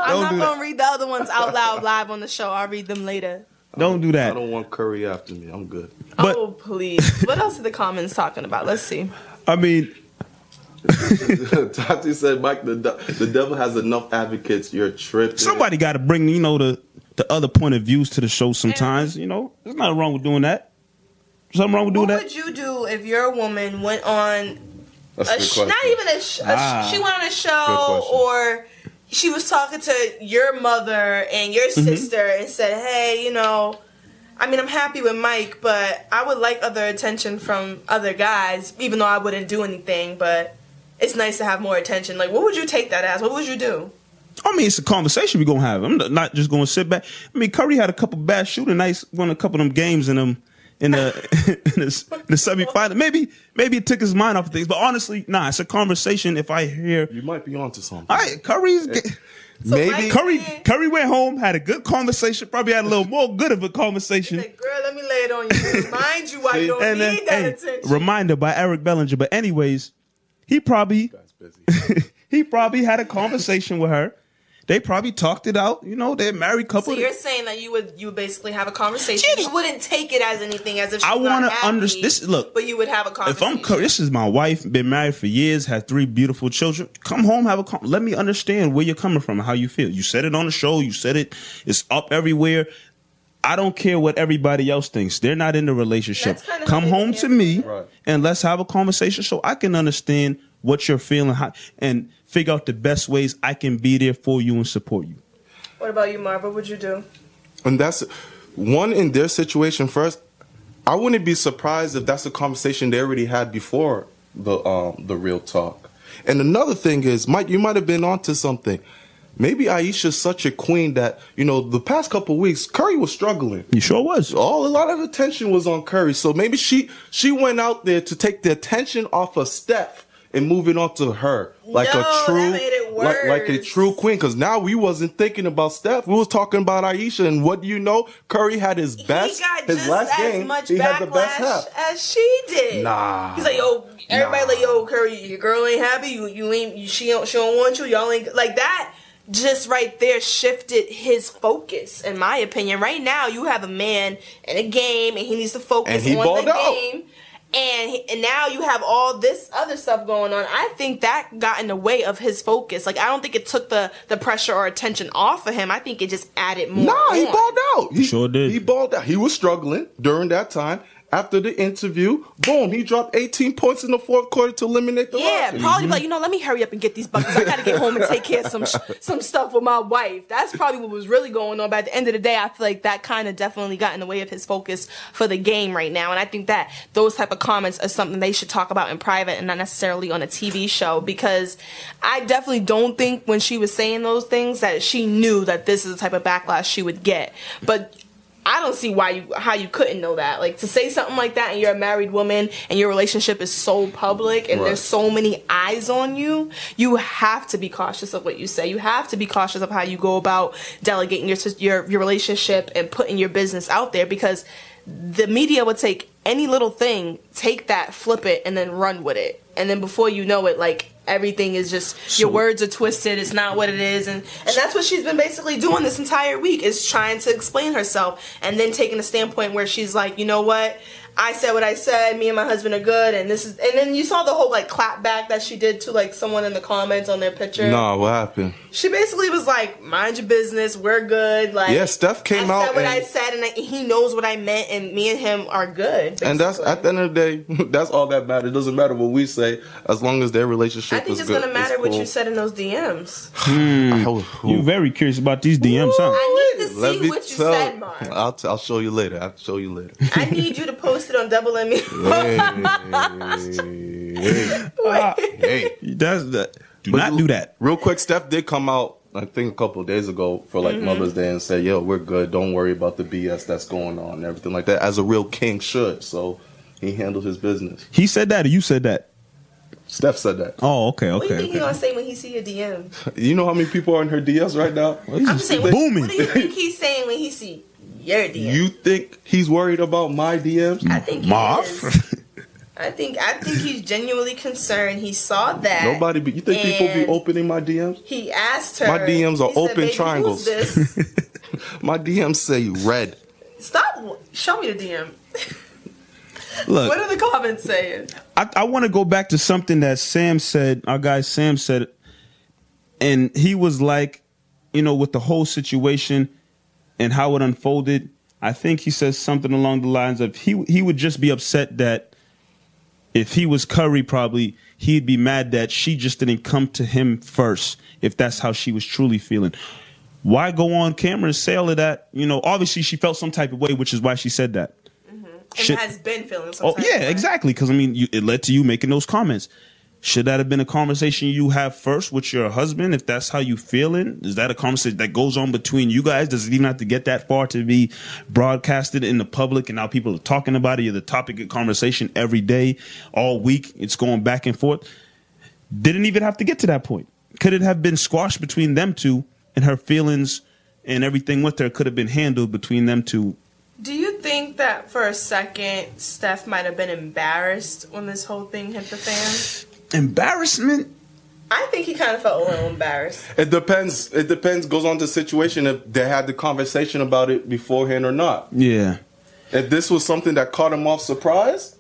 I'm not going to read the other ones out loud live on the show. I'll read them later. Don't do that. I don't want Curry after me. I'm good. But- oh, please. What else are the comments talking about? Let's see. I mean, Tati said, Mike, the devil has enough advocates. You're tripping. somebody got to bring, the other point of views to the show sometimes. There's nothing wrong with doing that. Something wrong with doing What that? would you do if your woman went on That's a good question. not even she went on a show or she was talking to your mother and your sister and said, hey, I'm happy with Mike, but I would like other attention from other guys, even though I wouldn't do anything, but it's nice to have more attention. Like, what would you take that as? What would you do? I mean, it's a conversation we're going to have. I'm not just going to sit back. I mean, Curry had a couple bad shooting nights, won a couple of them games in the semifinal. Maybe it took his mind off of things, but honestly, it's a conversation. If I hear, You might be onto something. all right, Curry's Maybe Curry went home, had a good conversation, probably had a little more good of a conversation. Like, girl, let me lay it on you. Remind you why you don't And then, need that attention. reminder by Eric Bellinger. But anyways, he probably had a conversation with her. They probably talked it out. They're a married couple. So you're saying that you would basically have a conversation. You wouldn't take it as anything, as if she's I want to understand. Look, but you would have a if conversation. I'm Curry, this is my wife, been married for years, had 3 beautiful children. Come home, let me understand where you're coming from and how you feel. You said it on the show. You said it. It's up everywhere. I don't care what everybody else thinks. They're not in the relationship. Come home to me and let's have a conversation so I can understand what you're feeling and figure out the best ways I can be there for you and support you. What about you, Marv? What would you do? And that's one in their situation. First, I wouldn't be surprised if that's a conversation they already had before the real talk. And another thing is, Mike, you might have been onto something. Maybe Aisha's such a queen that, the past couple of weeks, Curry was struggling. You sure was. A lot of attention was on Curry. So maybe she went out there to take the attention off of Steph and moving on to her like that made it worse. like a true queen. Because now we wasn't thinking about Steph. We was talking about Aisha. And what do you know? Curry had his best. He got his just last as game. much He had the best backlash half. as she did. Nah. He's like, yo, everybody like, yo, Curry, your girl ain't happy. You ain't. She don't want you. Y'all ain't like that. Just right there shifted his focus, in my opinion. Right now, you have a man in a game, and he needs to focus on the game. And now you have all this other stuff going on. I think that got in the way of his focus. Like, I don't think it took the pressure or attention off of him. I think it just added more. Nah, he balled out. He sure did. He balled out. He was struggling during that time. After the interview, boom, he dropped 18 points in the fourth quarter to eliminate the Rockets. Probably like, let me hurry up and get these buckets. I gotta get home and take care of some stuff with my wife. That's probably what was really going on. But at the end of the day, I feel like that kind of definitely got in the way of his focus for the game right now. And I think that those type of comments are something they should talk about in private and not necessarily on a TV show, because I definitely don't think when she was saying those things that she knew that this is the type of backlash she would get. But I don't see how you couldn't know that. Like, to say something like that and you're a married woman and your relationship is so public and there's so many eyes on you, you have to be cautious of what you say. You have to be cautious of how you go about delegating your relationship and putting your business out there, because the media would take any little thing, take that, flip it, and then run with it. And then before you know it, like, everything is just, your words are twisted, it's not what it is. And that's what she's been basically doing this entire week, is trying to explain herself and then taking a standpoint where she's like, you know what? I said what I said, me and my husband are good, and then you saw the whole, like, clap back that she did to, like, someone in the comments on their picture. Nah, what happened? She basically was like, mind your business, we're good. Like, yeah, Steph came out. I said what I said, and he knows what I meant, and me and him are good. Basically. And that's, at the end of the day, that's all that matters. It doesn't matter what we say, as long as their relationship is good. I think it's going to matter what you said in those DMs. You're very curious about these DMs, huh? I need to see what you said, Mark. I'll show you later. I need you to post it on Double M. Hey. That's that. Do not do that. Real quick, Steph did come out, I think, a couple of days ago for like Mother's Day and say, yo, we're good. Don't worry about the BS that's going on and everything like that, as a real king should. So he handled his business. He said that, or you said that? Steph said that. Oh, okay. What do you think he's going to say when he see your DM? You know how many people are in her DMs right now? I'm just saying, booming. What do you think he's saying when he see your DM? You think he's worried about my DMs? I think he Marv? is. I think he's genuinely concerned. He saw that. You think people be opening my DMs? He asked her. My DMs are open "Baby, triangles. who's this?" My DMs say red. Stop. Show me the DM. Look, What are the comments saying? I want to go back to something that Sam said. Our guy Sam said, and he was like, with the whole situation and how it unfolded. I think he says something along the lines of he would just be upset that if he was Curry, probably he'd be mad that she just didn't come to him first, if that's how she was truly feeling. Why go on camera and say all of that? Obviously she felt some type of way, which is why she said that. And has been feeling some type of way. Exactly. Because, it led to you making those comments. Should that have been a conversation you have first with your husband, if that's how you feeling? Is that a conversation that goes on between you guys? Does it even have to get that far to be broadcasted in the public, and now people are talking about it? You're the topic of conversation every day, all week. It's going back and forth. Didn't even have to get to that point. Could it have been squashed between them two, and her feelings and everything with her could have been handled between them two? Do you think that for a second Steph might have been embarrassed when this whole thing hit the fan? Embarrassment? I think he kind of felt a little embarrassed. It depends. Goes on to the situation if they had the conversation about it beforehand or not. Yeah. If this was something that caught him off surprise,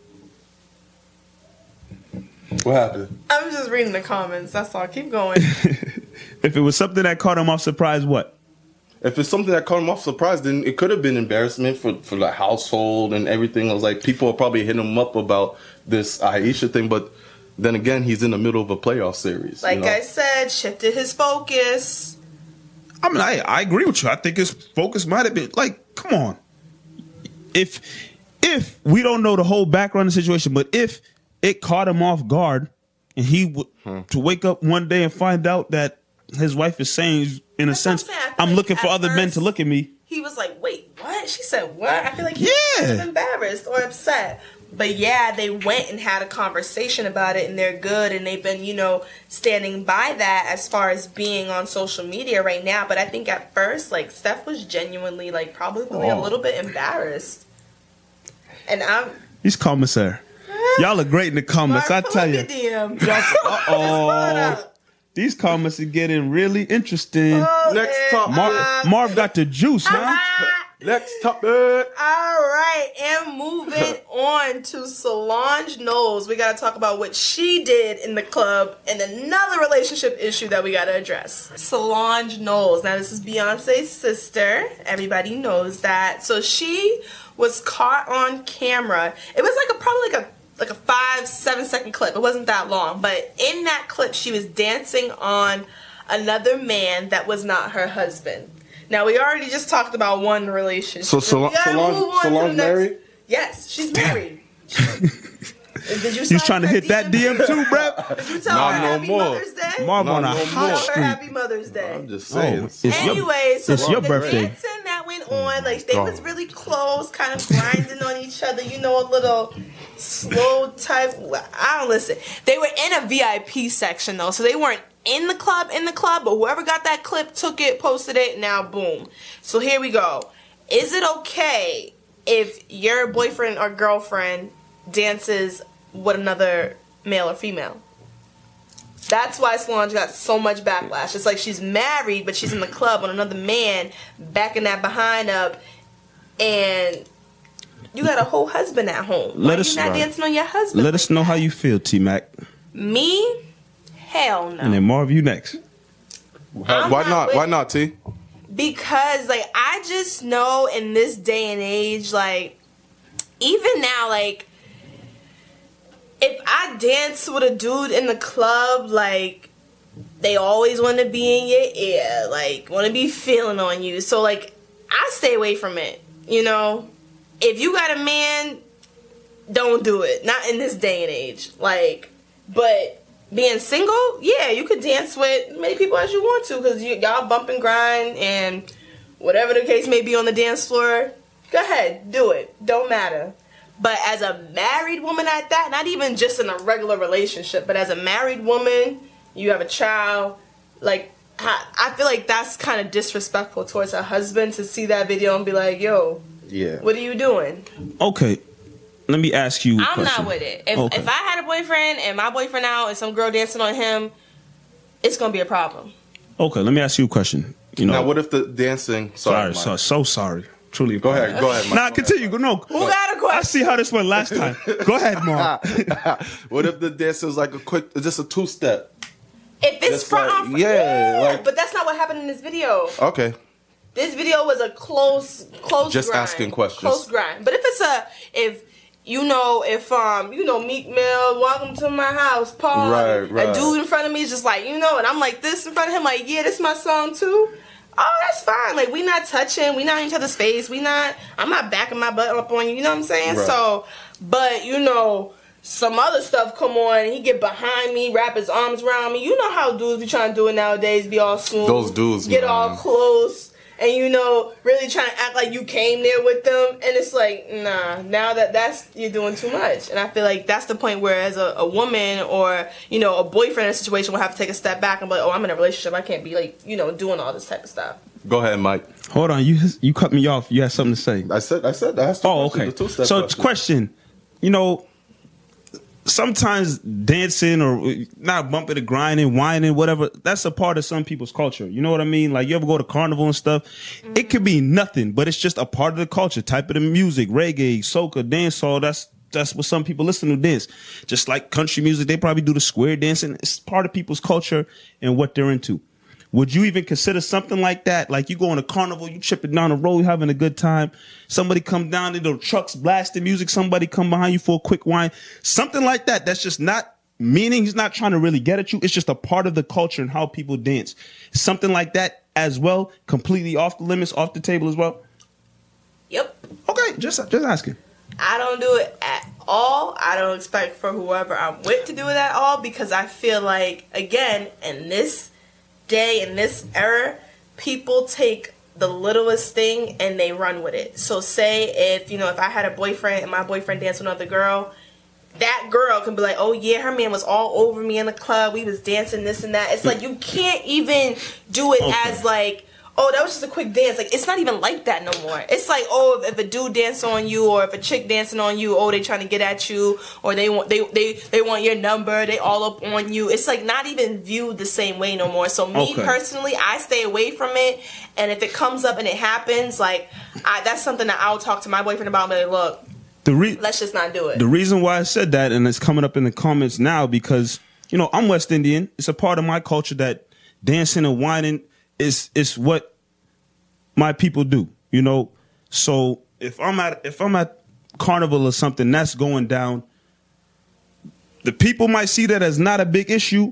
what happened? I'm just reading the comments. That's all. Keep going. If it was something that caught him off surprise, what? If it's something that caught him off surprise, then it could have been embarrassment for the household and everything. I was like, people are probably hitting him up about this Aisha thing, but then again, he's in the middle of a playoff series. Like I said, shifted his focus. I agree with you. I think his focus might have been come on. If we don't know the whole background of the situation, but if it caught him off guard, and he would to wake up one day and find out that his wife is saying, in a sense, I'm looking for other men to look at me. He was like, wait, what? She said, what? I feel like he was embarrassed or upset. But yeah, they went and had a conversation about it, and they're good, and they've been, standing by that as far as being on social media right now. But I think at first, Steph was genuinely, probably a little bit embarrassed. And These comments are, y'all are great in the comments, I tell you. These comments are getting really interesting. Next topic. Marv got the juice, man. Next topic. All right, and moving on to Solange Knowles. We got to talk about what she did in the club and another relationship issue that we got to address. Solange Knowles. Now, this is Beyonce's sister. Everybody knows that. So she was caught on camera. It was probably a 5-7 second clip. It wasn't that long, but in that clip she was dancing on another man that was not her husband. Now we already just talked about one relationship. So Solange married? Yes, she's married. Did you He's trying to hit that DM too, bro? Did you tell her Happy Mother's Day? Marv on a hot Tell streak. her Happy Mother's Day. I'm just saying. Anyway, so it's your the birthday. dancing that went on, they was really close, kind of grinding on each other, a little slow type. I don't listen. They were in a VIP section though, so they weren't in the club, but whoever got that clip took it, posted it, now boom. So here we go. Is it okay if your boyfriend or girlfriend dances with another male or female? That's why Solange got so much backlash. It's like she's married, but she's in the club with another man backing that behind up, and you got a whole husband at home. Why are you not dancing on your husband? Let us know how you feel, T-Mac. Me? Hell no. And then Marv, you next. Why not? Why not, T? Because I just know in this day and age, even now, if I dance with a dude in the club, they always want to be in your ear, want to be feeling on you. So I stay away from it. If you got a man, don't do it. Not in this day and age. But being single, yeah, you could dance with many people as you want to, because y'all bump and grind and whatever the case may be on the dance floor. Go ahead, do it. Don't matter. But as a married woman at that, not even just in a regular relationship, but as a married woman, you have a child, I feel like that's kind of disrespectful towards her husband to see that video and be like, yo, yeah, what are you doing? Okay. let me ask you a I'm question. not with it. If Okay. if I had a boyfriend and my boyfriend out and some girl dancing on him, it's gonna be a problem. Okay, let me ask you a question. You know, Now, what if the dancing? Sorry, Mike. so sorry. Truly. Go ahead, Mike. Nah, continue. No. Who got a question? I see how this went last time. Go ahead, Mark. What if the dancing is like just a 2-step? If it's Just front like- on front, yeah, like- but that's not what happened in this video. Okay. This video was a close Just grind. asking questions. Close grind. But if Meek Mill, welcome to my house, Paul. Right. A dude in front of me is just like, and I'm like this in front of him, like, yeah, this is my song too. Oh, that's fine. Like, we not touching, we not in each other's face, I'm not backing my butt up on you, you know what I'm saying? Right. So, but some other stuff come on and he get behind me, wrap his arms around me. You know how dudes be trying to do it nowadays, be all smooth. Those dudes, get man. all close. And really trying to act like you came there with them, and it's like, nah. Now that's you're doing too much, and I feel like that's the point where, as a woman or a boyfriend in a situation, will have to take a step back and be like, oh, I'm in a relationship, I can't be like doing all this type of stuff. Go ahead, Mike. Hold on, you cut me off. You had something to say. I said that has to. Oh, okay. So, question. Sometimes dancing or not bumping and grinding, whining, whatever, that's a part of some people's culture. You know what I mean? Like, you ever go to carnival and stuff? Mm-hmm. It could be nothing, but it's just a part of the culture. Type of the music, reggae, soca, dancehall, that's what some people listen to dance. Just like country music, they probably do the square dancing. It's part of people's culture and what they're into. Would you even consider something like that? Like, you go on a carnival, you tripping down the road, you having a good time. Somebody come down into the trucks blasting music. Somebody come behind you for a quick wine. Something like that. That's just not meaning. He's not trying to really get at you. It's just a part of the culture and how people dance. Something like that as well. Completely off the limits, off the table as well. Yep. Okay, just asking. I don't do it at all. I don't expect for whoever I'm with to do it at all, because I feel like, again, in this day, in this era, people take the littlest thing and they run with it. So say if I had a boyfriend and my boyfriend danced with another girl, that girl can be like, oh yeah, her man was all over me in the club, we was dancing this and that. It's like, you can't even do it as like, oh, that was just a quick dance. Like, it's not even like that no more. It's like, oh, if a dude dance on you, or if a chick dancing on you, oh, they trying to get at you, or they want your number, they all up on you. It's like not even viewed the same way no more. So me personally, I stay away from it. And if it comes up and it happens, like, that's something that I'll talk to my boyfriend about. And be like, look, let's just not do it. The reason why I said that, and it's coming up in the comments now, because I'm West Indian. It's a part of my culture that dancing and whining is what my people do, So if I'm at carnival or something that's going down, the people might see that as not a big issue.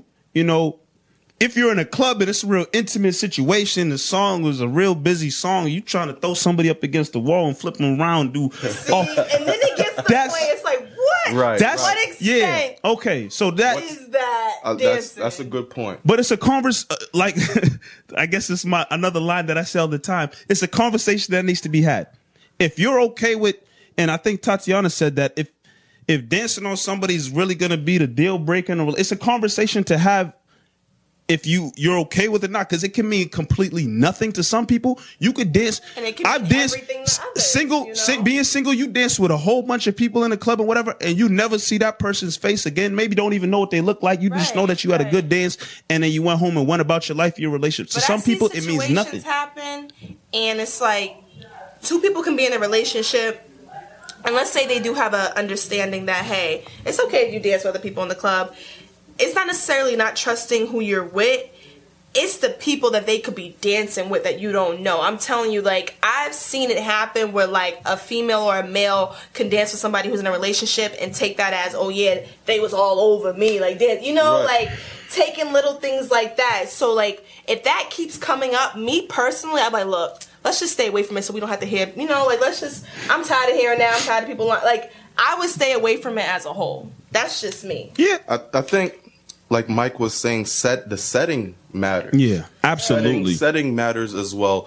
If you're in a club and it's a real intimate situation, the song was a real busy song, you trying to throw somebody up against the wall and flip them around, and then it gets to the point, it's like, what? Right. What extent? Yeah. Okay. So that is that dancing? That's a good point. But it's a like, I guess it's another line that I say all the time. It's a conversation that needs to be had. If you're okay with, and I think Tatiana said that if dancing on somebody is really going to be the deal breaker, it's a conversation to have. If you're okay with it, not, because it can mean completely nothing to some people. You could dance. And it can I've danced being single. You dance with a whole bunch of people in the club and whatever, and you never see that person's face again. Maybe don't even know what they look like. You just know that you had a good dance, and then you went home and went about your life, your relationship. To some people, it means nothing. Happen, and it's like two people can be in a relationship. And let's say they do have an understanding that, hey, it's okay if you dance with other people in the club. It's not necessarily not trusting who you're with. It's the people that they could be dancing with that you don't know. I'm telling you, like, I've seen it happen where, like, a female or a male can dance with somebody who's in a relationship and take that as, oh, yeah, they was all over me. Like, like, taking little things like that. So, like, if that keeps coming up, me personally, I'm like, look, let's just stay away from it so we don't have to hear, like, I'm tired of hearing that. I'm tired of people, like, I would stay away from it as a whole. That's just me. Yeah. I think, like Mike was saying, the setting matters. Yeah, absolutely. Setting matters as well.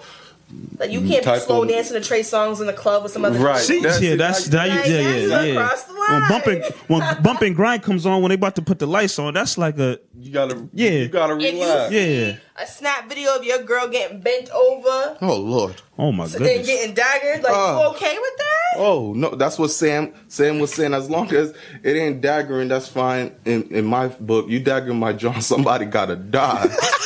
Like you can't be Type slow of- dancing to Trey songs in the club with some other Right. See, That's- yeah, that's that. Like, that's across the line. When bump and grind comes on, when they about to put the lights on, that's like a You gotta, Yeah. you gotta If you relax. see Yeah. a snap video of your girl getting bent over Oh Lord. oh my and goodness. getting daggered, like Oh. you okay with that? Oh no, that's what Sam was saying. As long as it ain't daggering, that's fine. In my book, you dagger my John, somebody gotta die.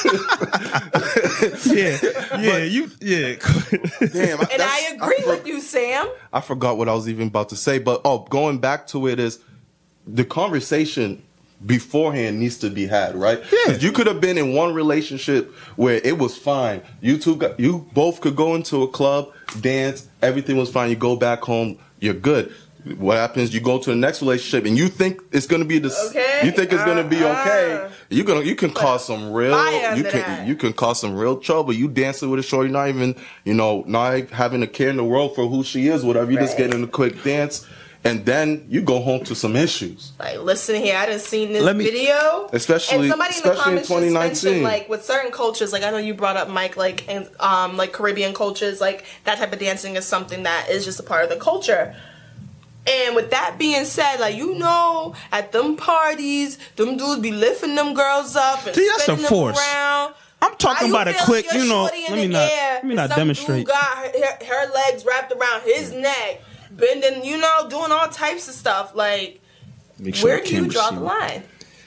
Yeah, yeah. Damn, And I agree with you, Sam. I forgot what I was even about to say, but going back to it is the conversation beforehand needs to be had, right? Yeah. 'Cause you could have been in one relationship where it was fine. You both could go into a club, dance, everything was fine. You go back home, you're good. What happens? You go to the next relationship and you think it's gonna be Okay. You think it's gonna be okay. You can cause some real fire under that. you can cause some real trouble. You dancing with a shorty, not even not having a care in the world for who she is, whatever. You just Right. get in a quick dance, and then you go home to some issues. Like, listen here, I done seen this Let me- video. Especially- and somebody in the especially in comments just 2019. mentioned, like, with certain cultures, like, I know you brought up, Mike, like, in, like, Caribbean cultures, like, that type of dancing is something that is just a part of the culture. And with that being said, like, at them parties, them dudes be lifting them girls up and See, that's spinning a them force. around. I'm talking How about a feel quick, if your shorty in let me the not air let me and not some demonstrate. dude got her legs wrapped around his neck, bending, doing all types of stuff. Like, Make sure where the do you camera draw see the me. line?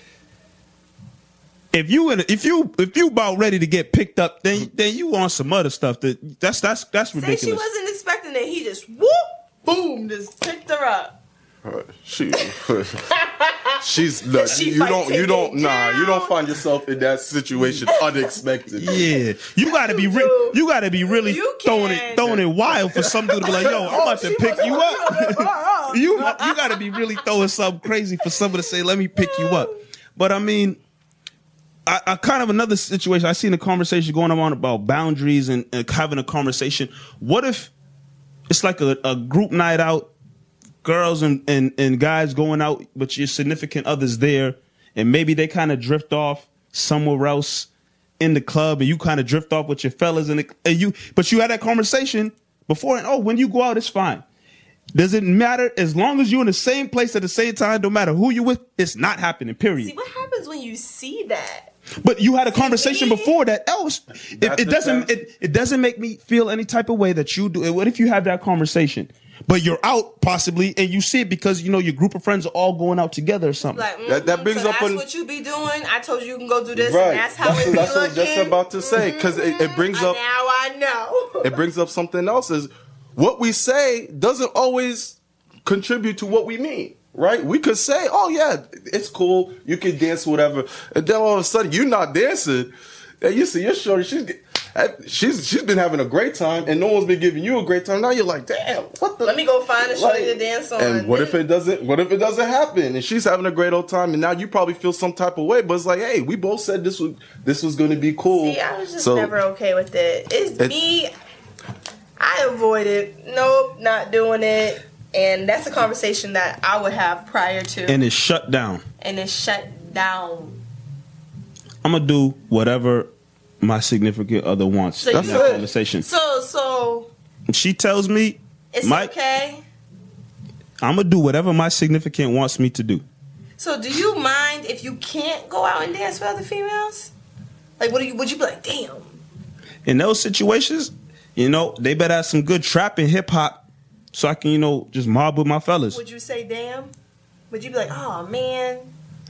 If you about ready to get picked up, then you want some other stuff. That's Say she ridiculous. wasn't expecting it. He just whoop, boom, just picked her up. She's look, She you might don't take it you down. don't find yourself in that situation unexpected. Yeah, you gotta be really You throwing can. it wild for some dude to be like, yo, I'm about to pick you up. You gotta be really throwing something crazy for someone to say, let me pick you up. But I mean, I kind of another situation. I seen a conversation going on about boundaries and having a conversation. What if it's like a group night out, girls and guys going out, but your significant other's there, and maybe they kind of drift off somewhere else in the club, and you kind of drift off with your fellas, but you had that conversation before, and when you go out, it's fine. Does it matter as long as you're in the same place at the same time? No matter who you're with, it's not happening. Period. See, what happens when you see that? But you had a conversation before that. Else, That's it doesn't. the It doesn't make me feel any type of way that you do. What if you have that conversation, but you're out possibly, and you see it because your group of friends are all going out together or something? Like, That brings so up that's an- what you be doing. I told you can go do this, Right. and that's how it be That's what I looking. was just about to say, 'cause it brings up- Now I know. It brings up something else, is what we say doesn't always contribute to what we mean. Right? We could say, oh yeah, it's cool, you can dance, whatever, and then all of a sudden you're not dancing, and you see your shorty, she's been having a great time, and no one's been giving you a great time. Now you're like, damn, what the? Let me go find a shorty to dance on. And what if it doesn't? What if it doesn't happen? And she's having a great old time, and now you probably feel some type of way. But it's like, hey, we both said this was going to be cool. See, I was just So- never okay with it. It's me. I avoid it. Nope, not doing it. And that's a conversation that I would have prior to. And it's shut down. And it's shut down. I'm gonna do whatever my significant other wants So in you- that it. conversation. So If she tells me, it's Mike, okay. I'm gonna do whatever my significant wants me to do. So do you mind if you can't go out and dance with other females? Like, would you be like, damn? In those situations, they better have some good trap and hip hop, so I can, just mob with my fellas. Would you say damn? Would you be like, oh man?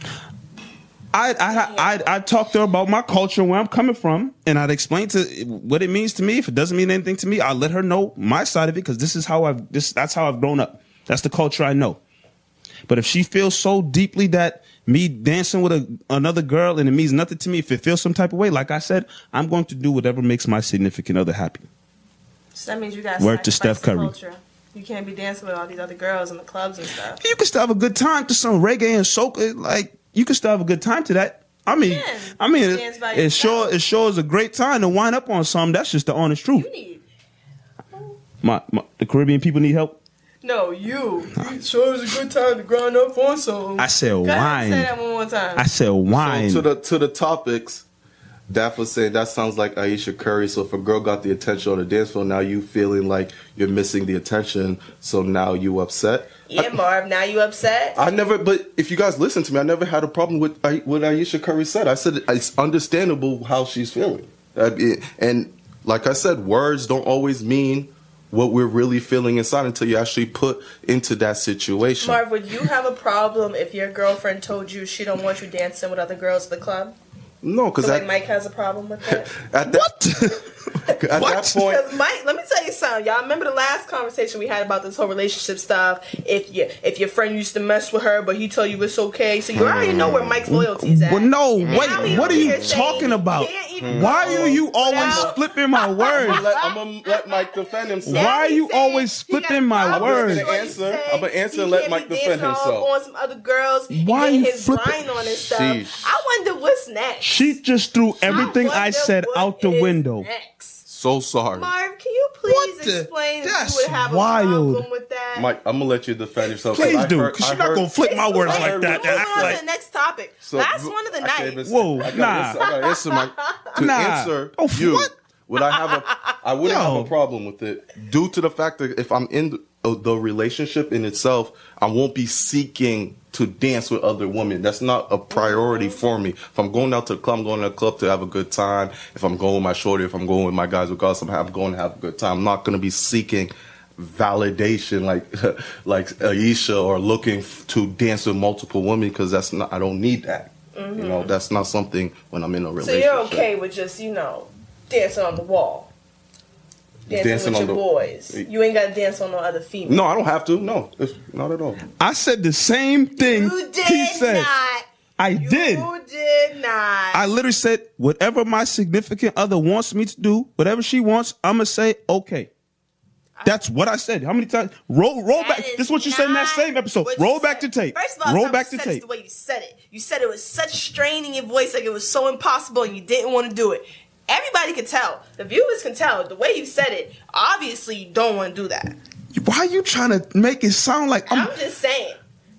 I'd talk to her about my culture, where I'm coming from, and I'd explain to what it means to me. If it doesn't mean anything to me, I'll let her know my side of it, because that's how I've grown up. That's the culture I know. But if she feels so deeply that me dancing with another girl and it means nothing to me, if it feels some type of way, like I said, I'm going to do whatever makes my significant other happy. So that means you got Word to Steph Curry. Culture. You can't be dancing with all these other girls in the clubs and stuff. You can still have a good time to some reggae and soca. Like, you can still have a good time to that. I mean, Dance by it sure is a great time to wind up on something. That's just the honest truth. You need. The Caribbean people need help. No, you. Sure is a good time to grind up on something. I said Go ahead, wine. say that one more time. I said wine. So to the topics, Daph was saying that sounds like Ayesha Curry. So if a girl got the attention on the dance floor, now you feeling like you're missing the attention, so now you upset. Yeah, Marv, now you upset? But if you guys listen to me, I never had a problem with what Ayesha Curry said. I said it's understandable how she's feeling. And like I said, words don't always mean what we're really feeling inside until you actually put into that situation. Marv, would you have a problem if your girlfriend told you she don't want you dancing with other girls at the club? No, because Mike has a problem with that. At that point, because Mike, let me tell you something. Y'all remember the last conversation we had about this whole relationship stuff? If your friend used to mess with her, but he told you it's okay, so you already know where Mike's loyalty's at. Well, no, wait. What are you talking about? Why are you always flipping my words? I'm gonna let Mike defend himself. Why are you always flipping my words? I'm gonna answer and let Mike defend himself. On some other girls, why are you his grind on his stuff. Sheesh. I wonder what's next. She just threw everything I said out the window. Next. So sorry. Marv, can you please explain if you would have a problem with that? Mike, I'm going to let you defend yourself. Please do, because you're not going to flip my words like that. Moving on to the next topic. Last one of the night. Whoa, I gotta answer Mike. Answer you. What? I wouldn't have a problem with it due to the fact that if I'm in the relationship in itself, I won't be seeking to dance with other women. That's not a priority for me. If I'm going out to the club, I'm going to the club to have a good time. If I'm going with my shorty, if I'm going with my guys, regardless, I'm going to have a good time. I'm not going to be seeking validation like Ayesha or looking to dance with multiple women because I don't need that. Mm-hmm. You know, that's not something when I'm in a relationship. So you're okay with just, dancing on the wall? Dancing with your boys. You ain't got to dance on no other female. No, I don't have to. No, not at all. I said the same thing he said. I did. You did not. I literally said, whatever my significant other wants me to do, whatever she wants, I'm going to say, okay. That's what I said. How many times? Roll back. This is what you said in that same episode. Roll back the tape. First of all, roll back the tape. The way you said it. You said it with such strain in your voice, like it was so impossible and you didn't want to do it. Everybody can tell. The viewers can tell. The way you said it, obviously you don't want to do that. Why are you trying to make it sound like I'm just saying.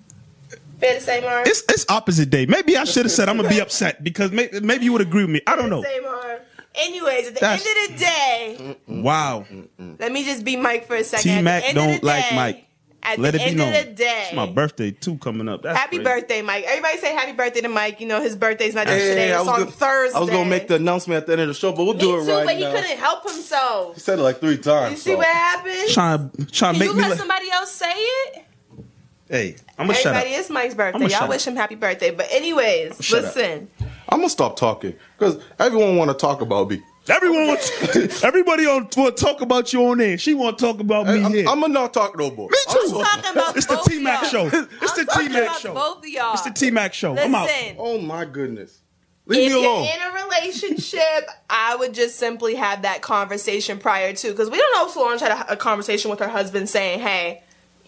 Fair to say, Marv? It's opposite day. Maybe I should have said I'm going to be upset because maybe you would agree with me. I don't know. Fair to say, Marv. Anyways, at the end of the day. Wow. Let me just be Mike for a second. T-Mac don't like Mike. Let it be known. Of the day, it's my birthday too coming up. That's happy crazy. Birthday, Mike! Everybody say happy birthday to Mike. His birthday's not just today; it's on Thursday. I was gonna make the announcement at the end of the show, but we'll do it right now. But he couldn't help himself. He said it like 3 times. You see what happened? Trying to make me. Let somebody else say it. Hey, I'm gonna shut up. Everybody, it's Mike's birthday. Y'all wish him happy birthday. But anyways, listen. I'm gonna stop talking because everyone want to talk about me. Everybody want to talk about you on there. She want to talk about me here. I'm gonna not talk no more. Me too. I'm talking about it's the T-Mac show. It's the T-Mac show. Both of y'all. It's the T-Mac show. Listen, I'm out. Oh my goodness. Leave me alone. If you're in a relationship, I would just simply have that conversation prior to, because we don't know if Solange had a conversation with her husband saying, hey,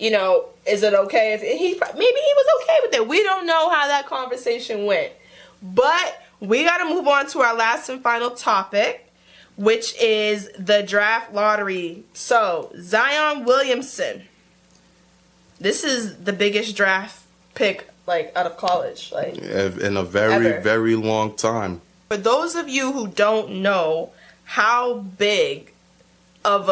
is it okay if maybe he was okay with it. We don't know how that conversation went. But we got to move on to our last and final topic, which is the draft lottery. So, Zion Williamson. This is the biggest draft pick, out of college. In a very, very long time. For those of you who don't know how big of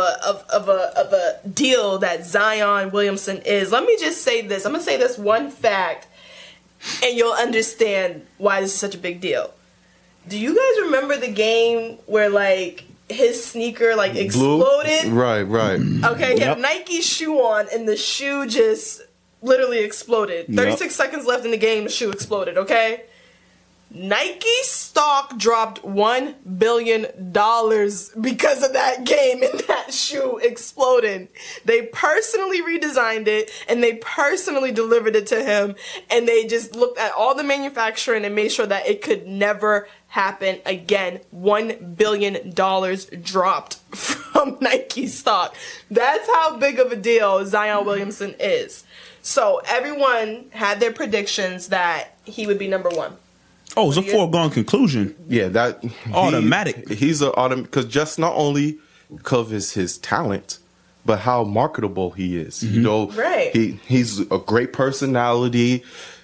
a deal that Zion Williamson is, let me just say this. I'm going to say this one fact, and you'll understand why this is such a big deal. Do you guys remember the game where his sneaker exploded? Right. Okay, he had a Nike shoe on and the shoe just literally exploded. 36 seconds left in the game, the shoe exploded, okay? Nike stock dropped $1 billion because of that game and that shoe exploding. They personally redesigned it and they personally delivered it to him, and they just looked at all the manufacturing and made sure that it could never happen again. $1 billion dropped from Nike stock. That's how big of a deal Zion Williamson is. So everyone had their predictions that he would be number one. Oh, it's a foregone conclusion. Yeah, that automatic. He's an automatic because just not only because his talent, but how marketable he is. Right. He's a great personality.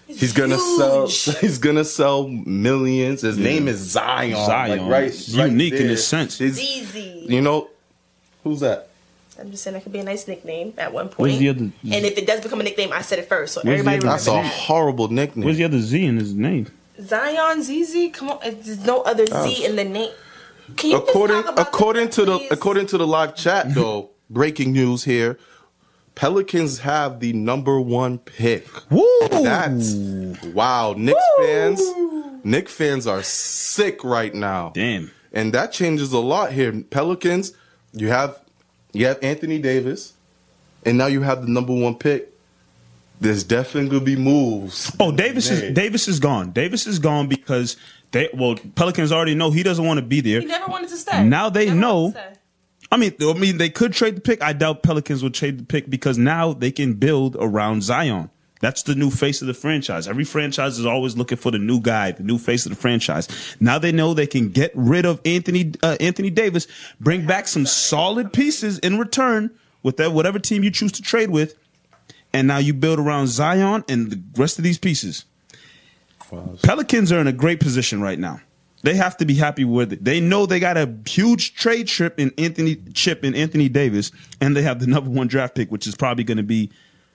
He's gonna Huge. sell. He's gonna sell millions. His name is Zion. Zion. Like, right Unique in there. a sense. He's- ZZ. You know, who's that? I'm just saying that could be a nice nickname at one point. Where's the other? And if it does become a nickname, I said it first, so Where's the everybody other- remember That's a that. horrible nickname. Where's the other Z in his name? Zion ZZ. Come on, there's no other Z in the name. Can you according just talk about according this, to the please? according to the live chat though, breaking news here. Pelicans have the #1 pick. Woo! That's wow. Knicks fans are sick right now. Damn. And that changes a lot here. Pelicans, you have Anthony Davis, and now you have the #1 pick. There's definitely gonna be moves. Oh, Davis is gone. Davis is gone because Pelicans already know he doesn't want to be there. He never wanted to stay. Now they Never know. wanted to stay. I mean, they could trade the pick. I doubt Pelicans would trade the pick because now they can build around Zion. That's the new face of the franchise. Every franchise is always looking for the new guy, the new face of the franchise. Now they know they can get rid of Anthony Davis, bring back some solid pieces in return with whatever team you choose to trade with, and now you build around Zion and the rest of these pieces. Pelicans are in a great position right now. They have to be happy with it. They know they got a huge trade chip in Anthony Davis, and they have the #1 draft pick, which is probably going to be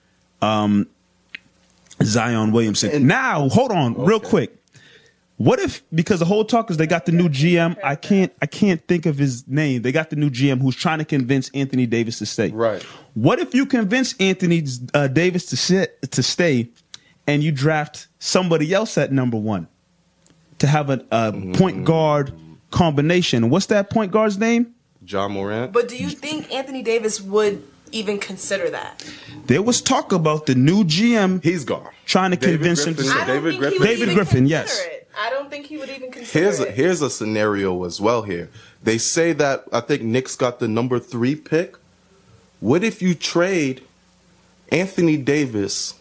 Zion Williamson. And now, hold on, real quick. What if, because the whole talk is they got the new GM, I can't think of his name. They got the new GM who's trying to convince Anthony Davis to stay. Right. What if you convince Anthony Davis to stay, and you draft somebody else at #1 to have a point guard combination? What's that point guard's name? John Morant. But do you think Anthony Davis would even consider that? There was talk about the new GM He's gone. trying to David convince him to Griffin. stay. I don't David think Griffin? he would David even Griffin, consider yes. it. I don't think he would even consider it. Here's a scenario as well here. They say that I think Knicks got the #3 pick. What if you trade Anthony Davis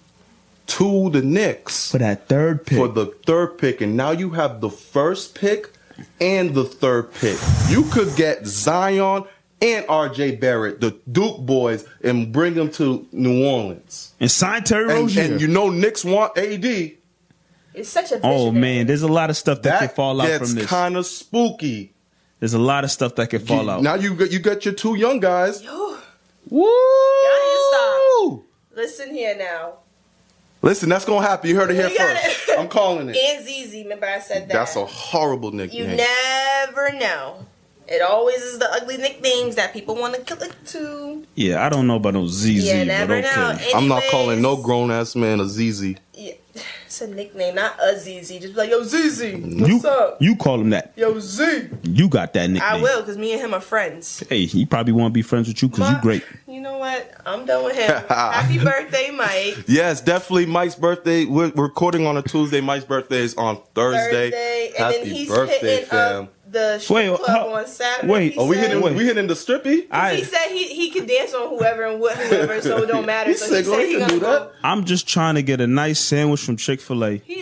to the Knicks For that third pick. for the 3rd pick, and now you have the 1st pick and the 3rd pick? You could get Zion and RJ Barrett, the Duke boys, and bring them to New Orleans. and sign Terry And, Rozier. and you know Knicks want AD. It's such a Oh visionary. man, there's a lot of stuff that, can That fall out gets from this. kind of spooky. There's a lot of stuff that can fall out. Now you got your 2 young guys. Yo, Woo! y'all need to stop. Listen here now. Listen, that's gonna happen. You heard it here We got first. it. I'm calling it. And ZZ, remember I said that. That's a horrible You nickname. never know. It always is the ugly nicknames that people want to kill it to. Yeah, I don't know about no ZZ, You but never okay. know. I'm not Anyways, calling no grown ass man a ZZ. Yeah, it's a nickname, not a ZZ. Just be like, yo, ZZ, what's up? You call him that. Yo, Z. You got that nickname. I will, because me and him are friends. Hey, he probably want to be friends with you because you But, great. You know what? I'm done with him. Happy birthday, Mike. Yes, definitely Mike's birthday. We're recording on a Tuesday. Mike's birthday is on Thursday. And Happy then he's birthday, hitting fam. up the strip club on Saturday. wait. he Are we said. hitting the strippy? He said he can dance on whoever and whoever, so it don't matter. He So said, he "Oh, said he he can gonna do go. that." I'm just trying to get a nice sandwich from Chick-fil-A. He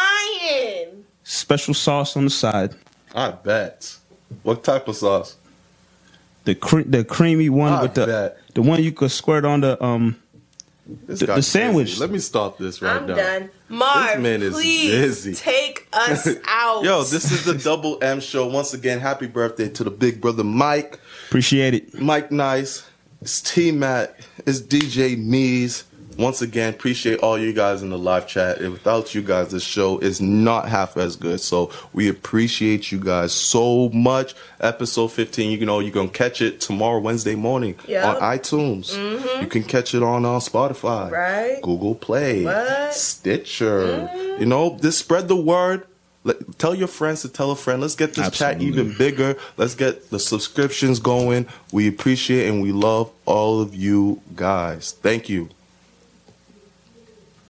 lying. Special sauce on the side. I bet. What type of sauce? The creamy one I with bet. the one you could squirt on the This The guy's sandwich. busy. Let me stop this right I'm now. done. Marv, man is please busy. take us out. Yo, this is the Double M Show. Once again, happy birthday to the big brother Mike. appreciate it. Mike Nice. It's T Matt. It's DJ Mees. Once again, appreciate all you guys in the live chat. And without you guys, this show is not half as good. So we appreciate you guys so much. Episode 15, you know, you're going to catch it tomorrow, Wednesday morning Yep. on iTunes. You can catch it on Spotify, Right. Google Play, What? Stitcher. You know, just spread the word. Tell your friends to tell a friend. Let's get this chat Absolutely. even bigger. Let's get the subscriptions going. We appreciate and we love all of you guys. Thank you.